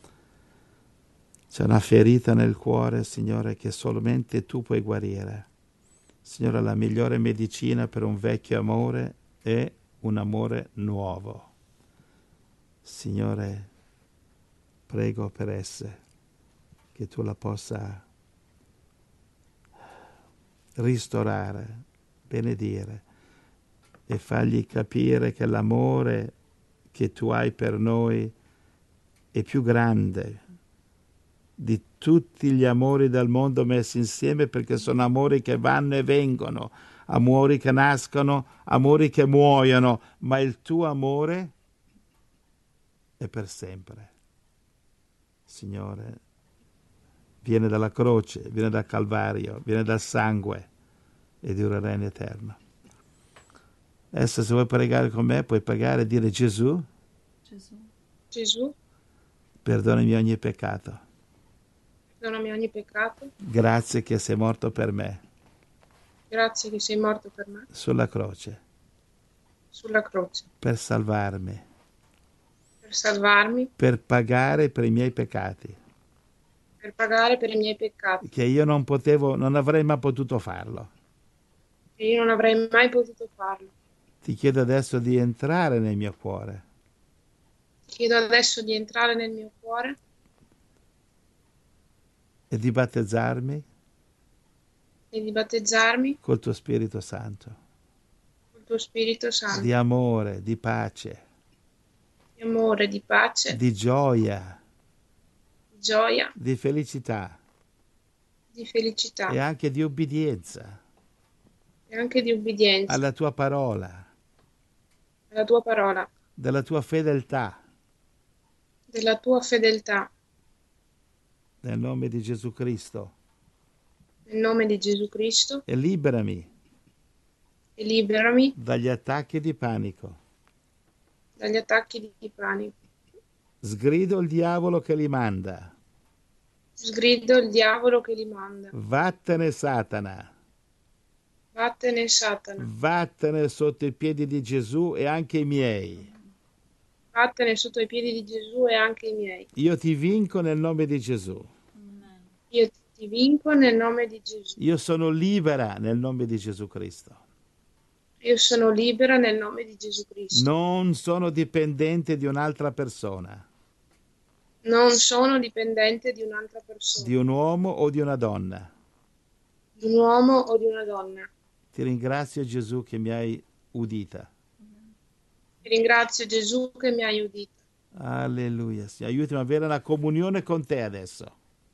c'è una ferita nel cuore, Signore, che solamente tu puoi guarire. Signore, la migliore medicina per un vecchio amore è un amore nuovo. Signore, prego per esse, che tu la possa ristorare, benedire e fargli capire che l'amore che tu hai per noi è più grande di tutti gli amori del mondo messi insieme, perché sono amori che vanno e vengono, amori che nascono, amori che muoiono, ma il tuo amore è per sempre. Signore, viene dalla croce, viene dal Calvario, viene dal sangue e durerà in eterno. Adesso se vuoi pregare con me, puoi pregare e dire: Gesù, Gesù, perdonami ogni peccato. perdonami ogni peccato. Grazie che sei morto per me Grazie che sei morto per me sulla croce, sulla croce, per salvarmi, per salvarmi, per pagare per i miei peccati, per pagare per i miei peccati. che io non avrei mai potuto farlo. E io non avrei mai potuto farlo. Ti chiedo adesso di entrare nel mio cuore Chiedo adesso di entrare nel mio cuore e di battezzarmi e di battezzarmi col tuo Spirito Santo, col tuo Spirito Santo, di amore, di pace, di amore, di pace, di gioia, di gioia, di felicità di felicità e anche di obbedienza e anche di obbedienza alla tua parola, alla tua parola, della tua fedeltà, della tua fedeltà, nel nome di Gesù Cristo. nel nome di Gesù Cristo, E liberami e liberami dagli attacchi di panico. dagli attacchi di panico. Sgrido il diavolo che li manda. Sgrido il diavolo che li manda. Vattene Satana. Vattene Satana. Vattene sotto i piedi di Gesù e anche i miei. Vattene sotto i piedi di Gesù e anche i miei. Io ti vinco nel nome di Gesù. Io ti vinco nel nome di Gesù. Io sono libera nel nome di Gesù Cristo. Io sono libera nel nome di Gesù Cristo. Non sono dipendente di un'altra persona, Non sono dipendente di un'altra persona, di un uomo o di una donna. di un uomo o di una donna. Ti ringrazio Gesù che mi hai udita. Ti ringrazio Gesù che mi hai udito. Alleluia. Signore, aiutami ad avere una comunione con te adesso.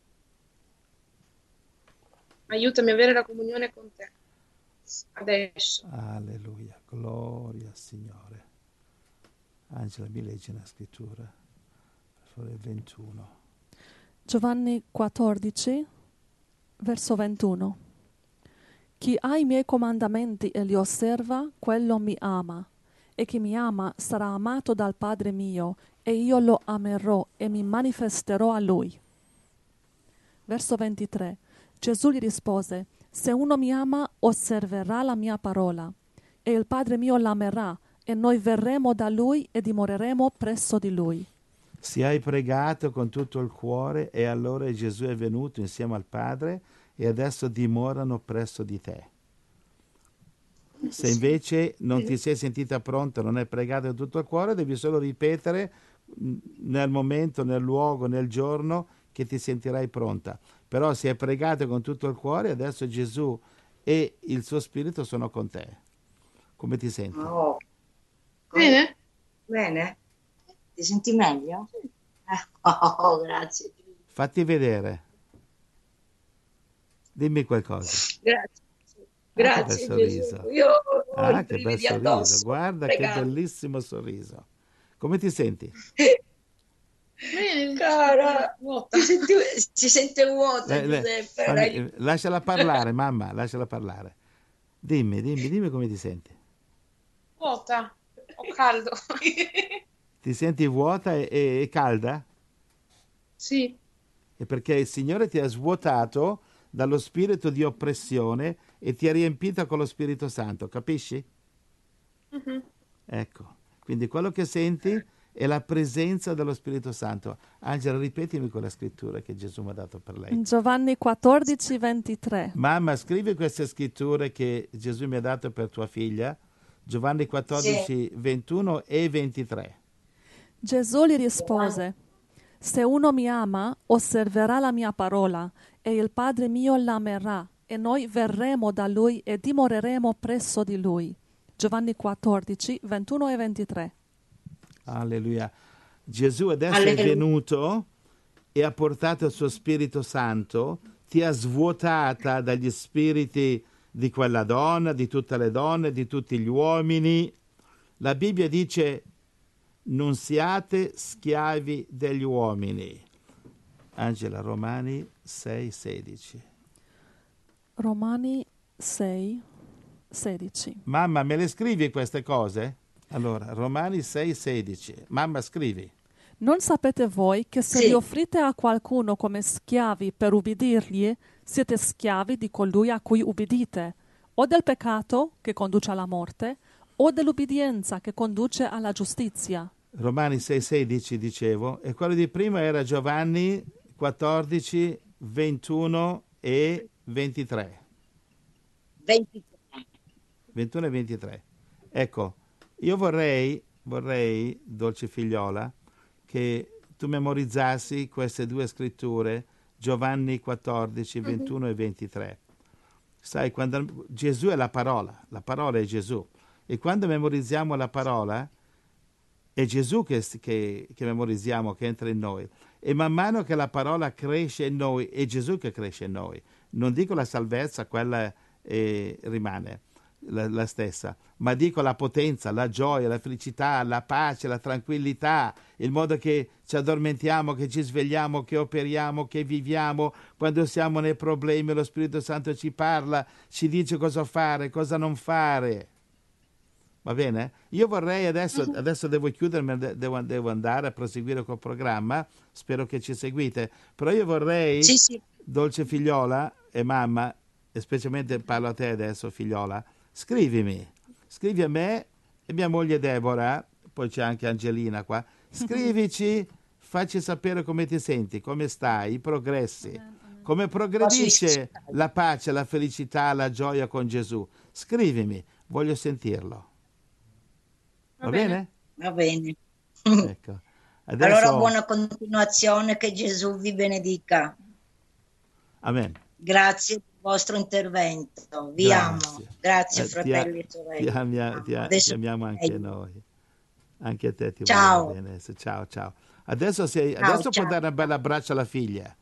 Aiutami a avere la comunione con te. Adesso. Alleluia. Gloria al Signore. Angela, mi leggi una scrittura? Per favore, 21. Giovanni 14, verso 21. Chi ha i miei comandamenti e li osserva, quello mi ama. E chi mi ama sarà amato dal Padre mio, e io lo amerò e mi manifesterò a lui. Verso 23. Gesù gli rispose: se uno mi ama, osserverà la mia parola, e il Padre mio l'amerà, e noi verremo da lui e dimoreremo presso di lui. Se hai pregato con tutto il cuore, e allora Gesù è venuto insieme al Padre e adesso dimorano presso di te. Se invece non ti sei sentita pronta, non hai pregato con tutto il cuore, devi solo ripetere nel momento, nel luogo, nel giorno che ti sentirai pronta. Però se hai pregato con tutto il cuore, adesso Gesù e il suo Spirito sono con te. Come ti senti? Oh, Bene? bene? Ti senti meglio? Oh, grazie. Fatti vedere. Dimmi qualcosa. Grazie. Che Grazie bel Gesù. sorriso. Io ho i Che bel brividi sorriso. addosso. Guarda che Pregando. bellissimo sorriso. Come ti senti? Bene. Cara, Vuota. si sente vuota, Giuseppe. Lasciala parlare, mamma, lasciala parlare. Dimmi come ti senti. Vuota. Ho caldo. Ti senti vuota e calda? Sì. È perché il Signore ti ha svuotato dallo spirito di oppressione e ti ha riempita con lo Spirito Santo, capisci? Mhm. Ecco, quindi quello che senti è la presenza dello Spirito Santo. Angela, ripetimi quella scrittura che Gesù mi ha dato per lei. Giovanni 14, 23. Mamma, scrivi queste scritture che Gesù mi ha dato per tua figlia. Giovanni 14, 21 e 23. Gesù gli rispose: se uno mi ama, osserverà la mia parola, e il Padre mio l'amerà, e noi verremo da lui e dimoreremo presso di lui. Giovanni 14, 21 e 23. Alleluia. Gesù adesso Alleluia. è venuto e ha portato il suo Spirito Santo, ti ha svuotata dagli spiriti di quella donna, di tutte le donne, di tutti gli uomini. La Bibbia dice: non siate schiavi degli uomini. Angela, Romani 6,16. Romani 6, 16. Mamma, me le scrivi queste cose? Allora, Romani 6,16. Mamma, scrivi. Non sapete voi che se Sì. vi offrite a qualcuno come schiavi per ubbidirgli, siete schiavi di colui a cui ubbidite, o del peccato che conduce alla morte, o dell'ubbidienza che conduce alla giustizia. Romani 6,16 dicevo, e quello di prima era Giovanni 14, 21 e 23. 23. 21 e 23. Ecco, io vorrei, dolce figliola, che tu memorizzassi queste due scritture, Giovanni 14, 21 e 23. Sai, quando Gesù è la parola è Gesù. E quando memorizziamo la parola, È Gesù che memorizziamo, che entra in noi. E man mano che la parola cresce in noi, è Gesù che cresce in noi. Non dico la salvezza, quella rimane la stessa, ma dico la potenza, la gioia, la felicità, la pace, la tranquillità, il modo che ci addormentiamo, che ci svegliamo, che operiamo, che viviamo. Quando siamo nei problemi, lo Spirito Santo ci parla, ci dice cosa fare, cosa non fare. Va bene? Io vorrei adesso devo chiudermi, devo andare a proseguire col programma, spero che ci seguite, però io vorrei, Sì. dolce figliola e mamma, e specialmente parlo a te adesso, figliola, scrivi a me e mia moglie Deborah, poi c'è anche Angelina qua, scrivici, facci sapere come ti senti, come stai, i progressi, come progredisce la pace, la felicità, la gioia con Gesù. Scrivimi, voglio sentirlo. Va bene? Va bene. Ecco. Adesso... Allora buona continuazione, che Gesù vi benedica. Amen. Grazie del vostro intervento. Vi amo. Grazie fratelli e sorelle. Ti amiamo anche noi. Anche a te ti ciao. voglio bene. Ciao. Adesso puoi dare un bel abbraccio alla figlia.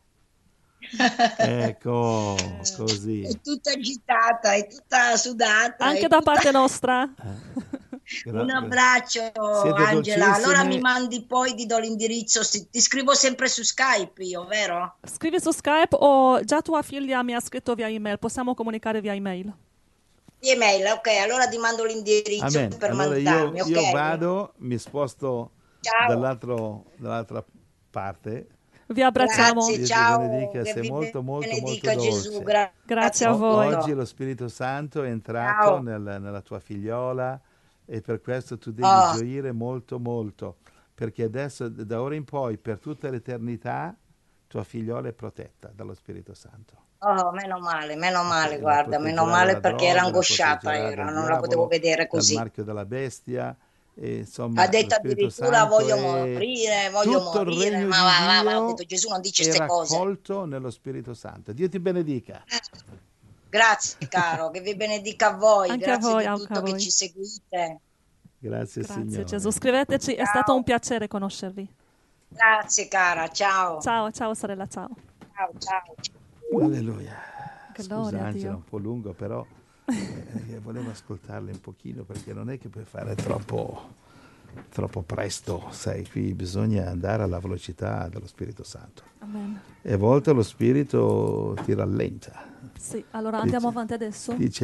Ecco, così. È tutta agitata, è tutta sudata. Anche da parte nostra. Un abbraccio, Angela. Allora mi mandi poi, ti do l'indirizzo. Ti scrivo sempre su Skype io, vero? Scrivi su Skype o già tua figlia mi ha scritto via email. Possiamo comunicare via email. Via email, ok. Allora ti mando l'indirizzo per allora mandarmi. Io vado, mi sposto dall'altra parte. Vi abbracciamo. Grazie, ciao. Benedica, sei molto benedica dolce. Gesù. Grazie a voi. Oggi lo Spirito Santo è entrato nella tua figliola e per questo tu devi gioire molto, perché adesso, da ora in poi, per tutta l'eternità, tua figliola è protetta dallo Spirito Santo. Oh, meno male, guarda, meno male perché era angosciata, non la potevo vedere così. Dal marchio della bestia. E, insomma, ha detto addirittura voglio morire, ma ha detto Gesù non dice queste cose. Raccolto nello Spirito Santo. Dio ti benedica. Grazie caro, che vi benedica a voi. Anche grazie a voi, di tutto che ci seguite. Grazie Signore. Gesù, scriveteci, è stato un piacere conoscervi. Grazie cara, ciao. Ciao sorella, ciao. Ciao. Alleluia. Gloria a Dio. Angela, un po' lungo però volevo ascoltarle un pochino, perché non è che puoi fare troppo presto, sai, qui bisogna andare alla velocità dello Spirito Santo. Amen. E a volte lo Spirito ti rallenta. Sì, allora andiamo avanti adesso. Dice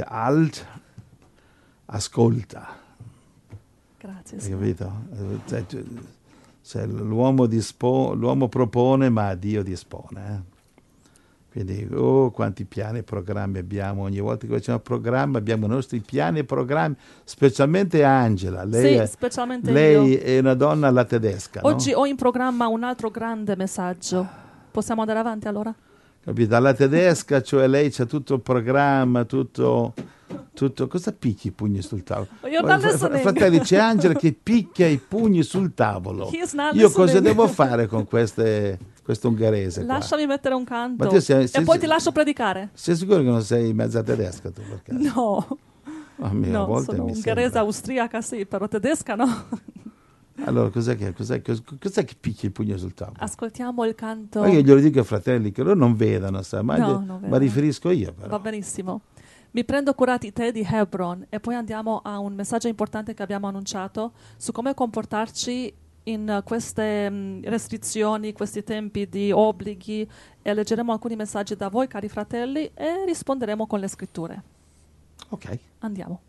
ascolta. Grazie. Hai capito? Cioè, l'uomo propone, ma Dio dispone. Quindi, quanti piani e programmi abbiamo. Ogni volta che facciamo programma abbiamo i nostri piani e programmi, specialmente Angela. Specialmente lei io. è una donna alla tedesca. Oggi no? ho in programma un altro grande messaggio. Possiamo andare avanti allora? Capito? Alla tedesca, cioè lei c'ha tutto il programma, tutto. Cosa picchi i pugni sul tavolo? Fratelli, c'è Angela che picchia i pugni sul tavolo. Io cosa devo fare con questo ungherese qua? Lasciami mettere un canto e poi ti lascio predicare. Sei sicuro che non sei mezza tedesca tu? No, sono ungherese austriaca sì, però tedesca no. Allora cos'è che picchia il pugno sul tavolo? Ascoltiamo il canto. Ma io glielo dico ai fratelli che loro non vedano, ma riferisco io però. Va benissimo. Mi prendo cura di te di Hebron e poi andiamo a un messaggio importante che abbiamo annunciato su come comportarci in queste restrizioni, questi tempi di obblighi, e leggeremo alcuni messaggi da voi, cari fratelli, e risponderemo con le scritture. Ok. Andiamo.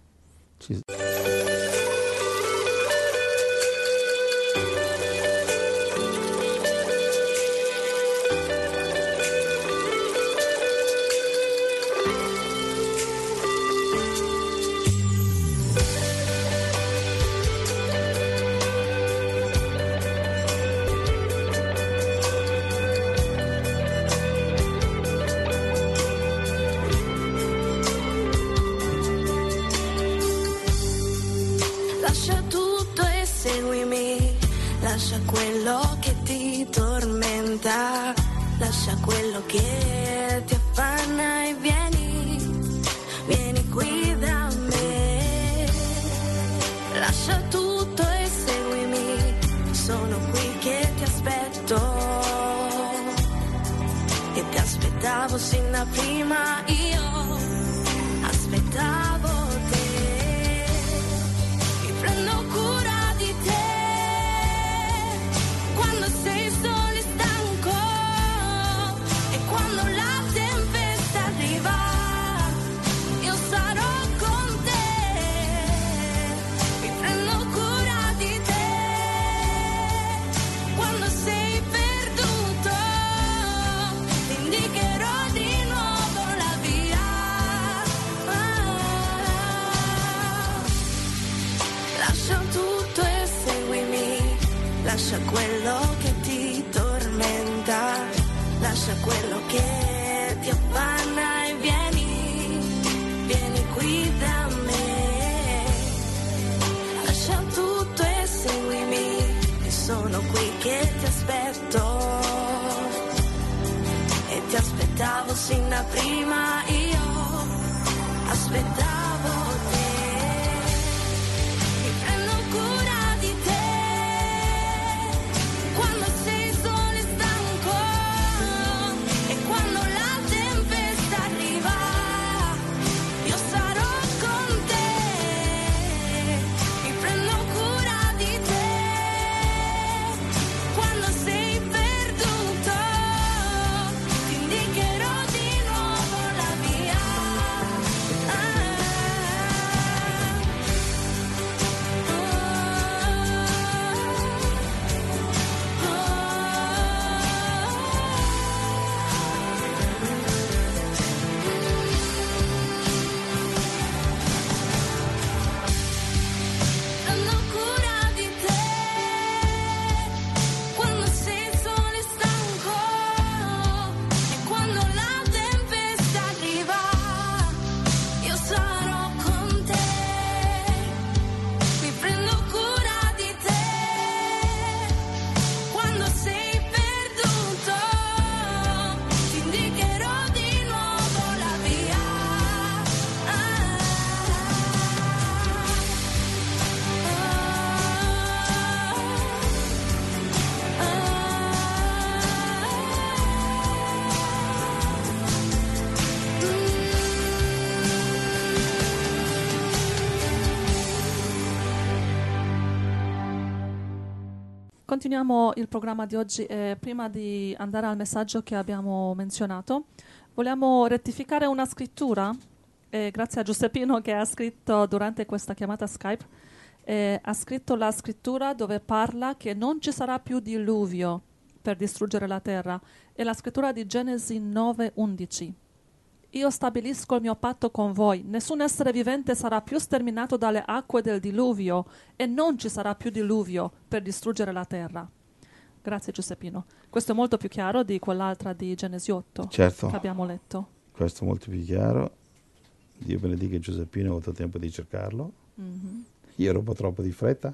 Lascia tutto e seguimi, lascia quello che ti tormenta, lascia quello che ti affanna e vieni qui da me. Lascia tutto e seguimi, aspettavo sin da prima, io aspettavo te. Mi prendo cura di te quando sei solo e stanco e quando la tempesta arriva, io sarò con te. Mi prendo cura di te quando sei perduto, ti indicherò di nuovo la via. Lascia tutto e seguimi, lascia quello che ti tormenta, lascia quello che ti affanna e vieni qui da me. Lascia tutto e seguimi, e sono qui che ti aspetto, e ti aspettavo sin da prima, io aspettavo te. Mi prendo cura di te quando sei solo e stanco e quando la tempesta arriva, io sarò con te. Mi prendo cura di te quando sei perduto, ti indicherò di nuovo la via. Prendo cura di te quando sei solo e stanco e quando la tempesta arriva, io sarò con te. Mi prendo cura di te quando sei perduto, ti indicherò di nuovo la via. Continuiamo il programma di oggi e prima di andare al messaggio che abbiamo menzionato, vogliamo rettificare una scrittura. Grazie a Giuseppino che ha scritto durante questa chiamata Skype, ha scritto la scrittura dove parla che non ci sarà più diluvio per distruggere la terra. È la scrittura di Genesi 9:11. Io stabilisco il mio patto con voi, nessun essere vivente sarà più sterminato dalle acque del diluvio e non ci sarà più diluvio per distruggere la terra. Grazie Giuseppino. Questo è molto più chiaro di quell'altra di Genesi 8 Certo. che abbiamo letto. Questo è molto più chiaro. Dio benedica Giuseppino, ho avuto tempo di cercarlo. Mhm. Io ero un po' troppo di fretta.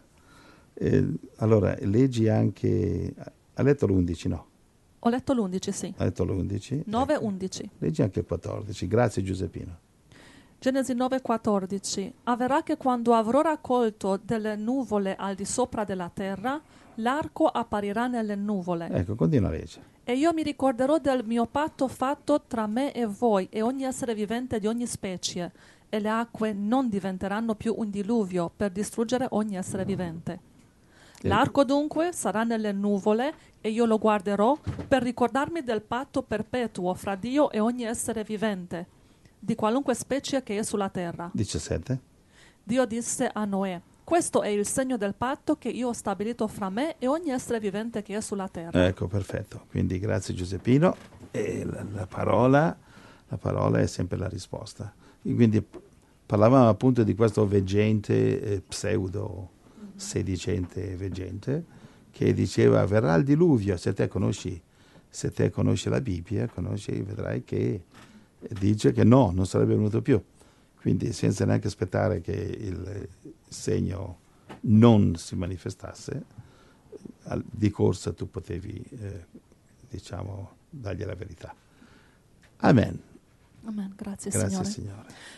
Allora, leggi anche... Ha letto l'11, no? Ho letto l'11, sì. Ha letto l'11? 9:11. Leggi anche il 14. Grazie Giuseppino. Genesi 9:14. Avverrà che quando avrò raccolto delle nuvole al di sopra della terra, l'arco apparirà nelle nuvole. Ecco, continua a leggere. E io mi ricorderò del mio patto fatto tra me e voi e ogni essere vivente di ogni specie, e le acque non diventeranno più un diluvio per distruggere ogni essere vivente. L'arco dunque sarà nelle nuvole e io lo guarderò per ricordarmi del patto perpetuo fra Dio e ogni essere vivente, di qualunque specie che è sulla terra. 17. Dio disse a Noè: questo è il segno del patto che io ho stabilito fra me e ogni essere vivente che è sulla terra. Ecco, perfetto. Quindi grazie Giuseppino. E la parola è sempre la risposta. E quindi parlavamo appunto di questo veggente pseudo sedicente veggente che diceva verrà il diluvio. Se te conosci la Bibbia, vedrai che dice che no, non sarebbe venuto più. Quindi senza neanche aspettare che il segno non si manifestasse, di corsa tu potevi dargli la verità. Amen. Amen. Grazie Grazie Signore. Signore.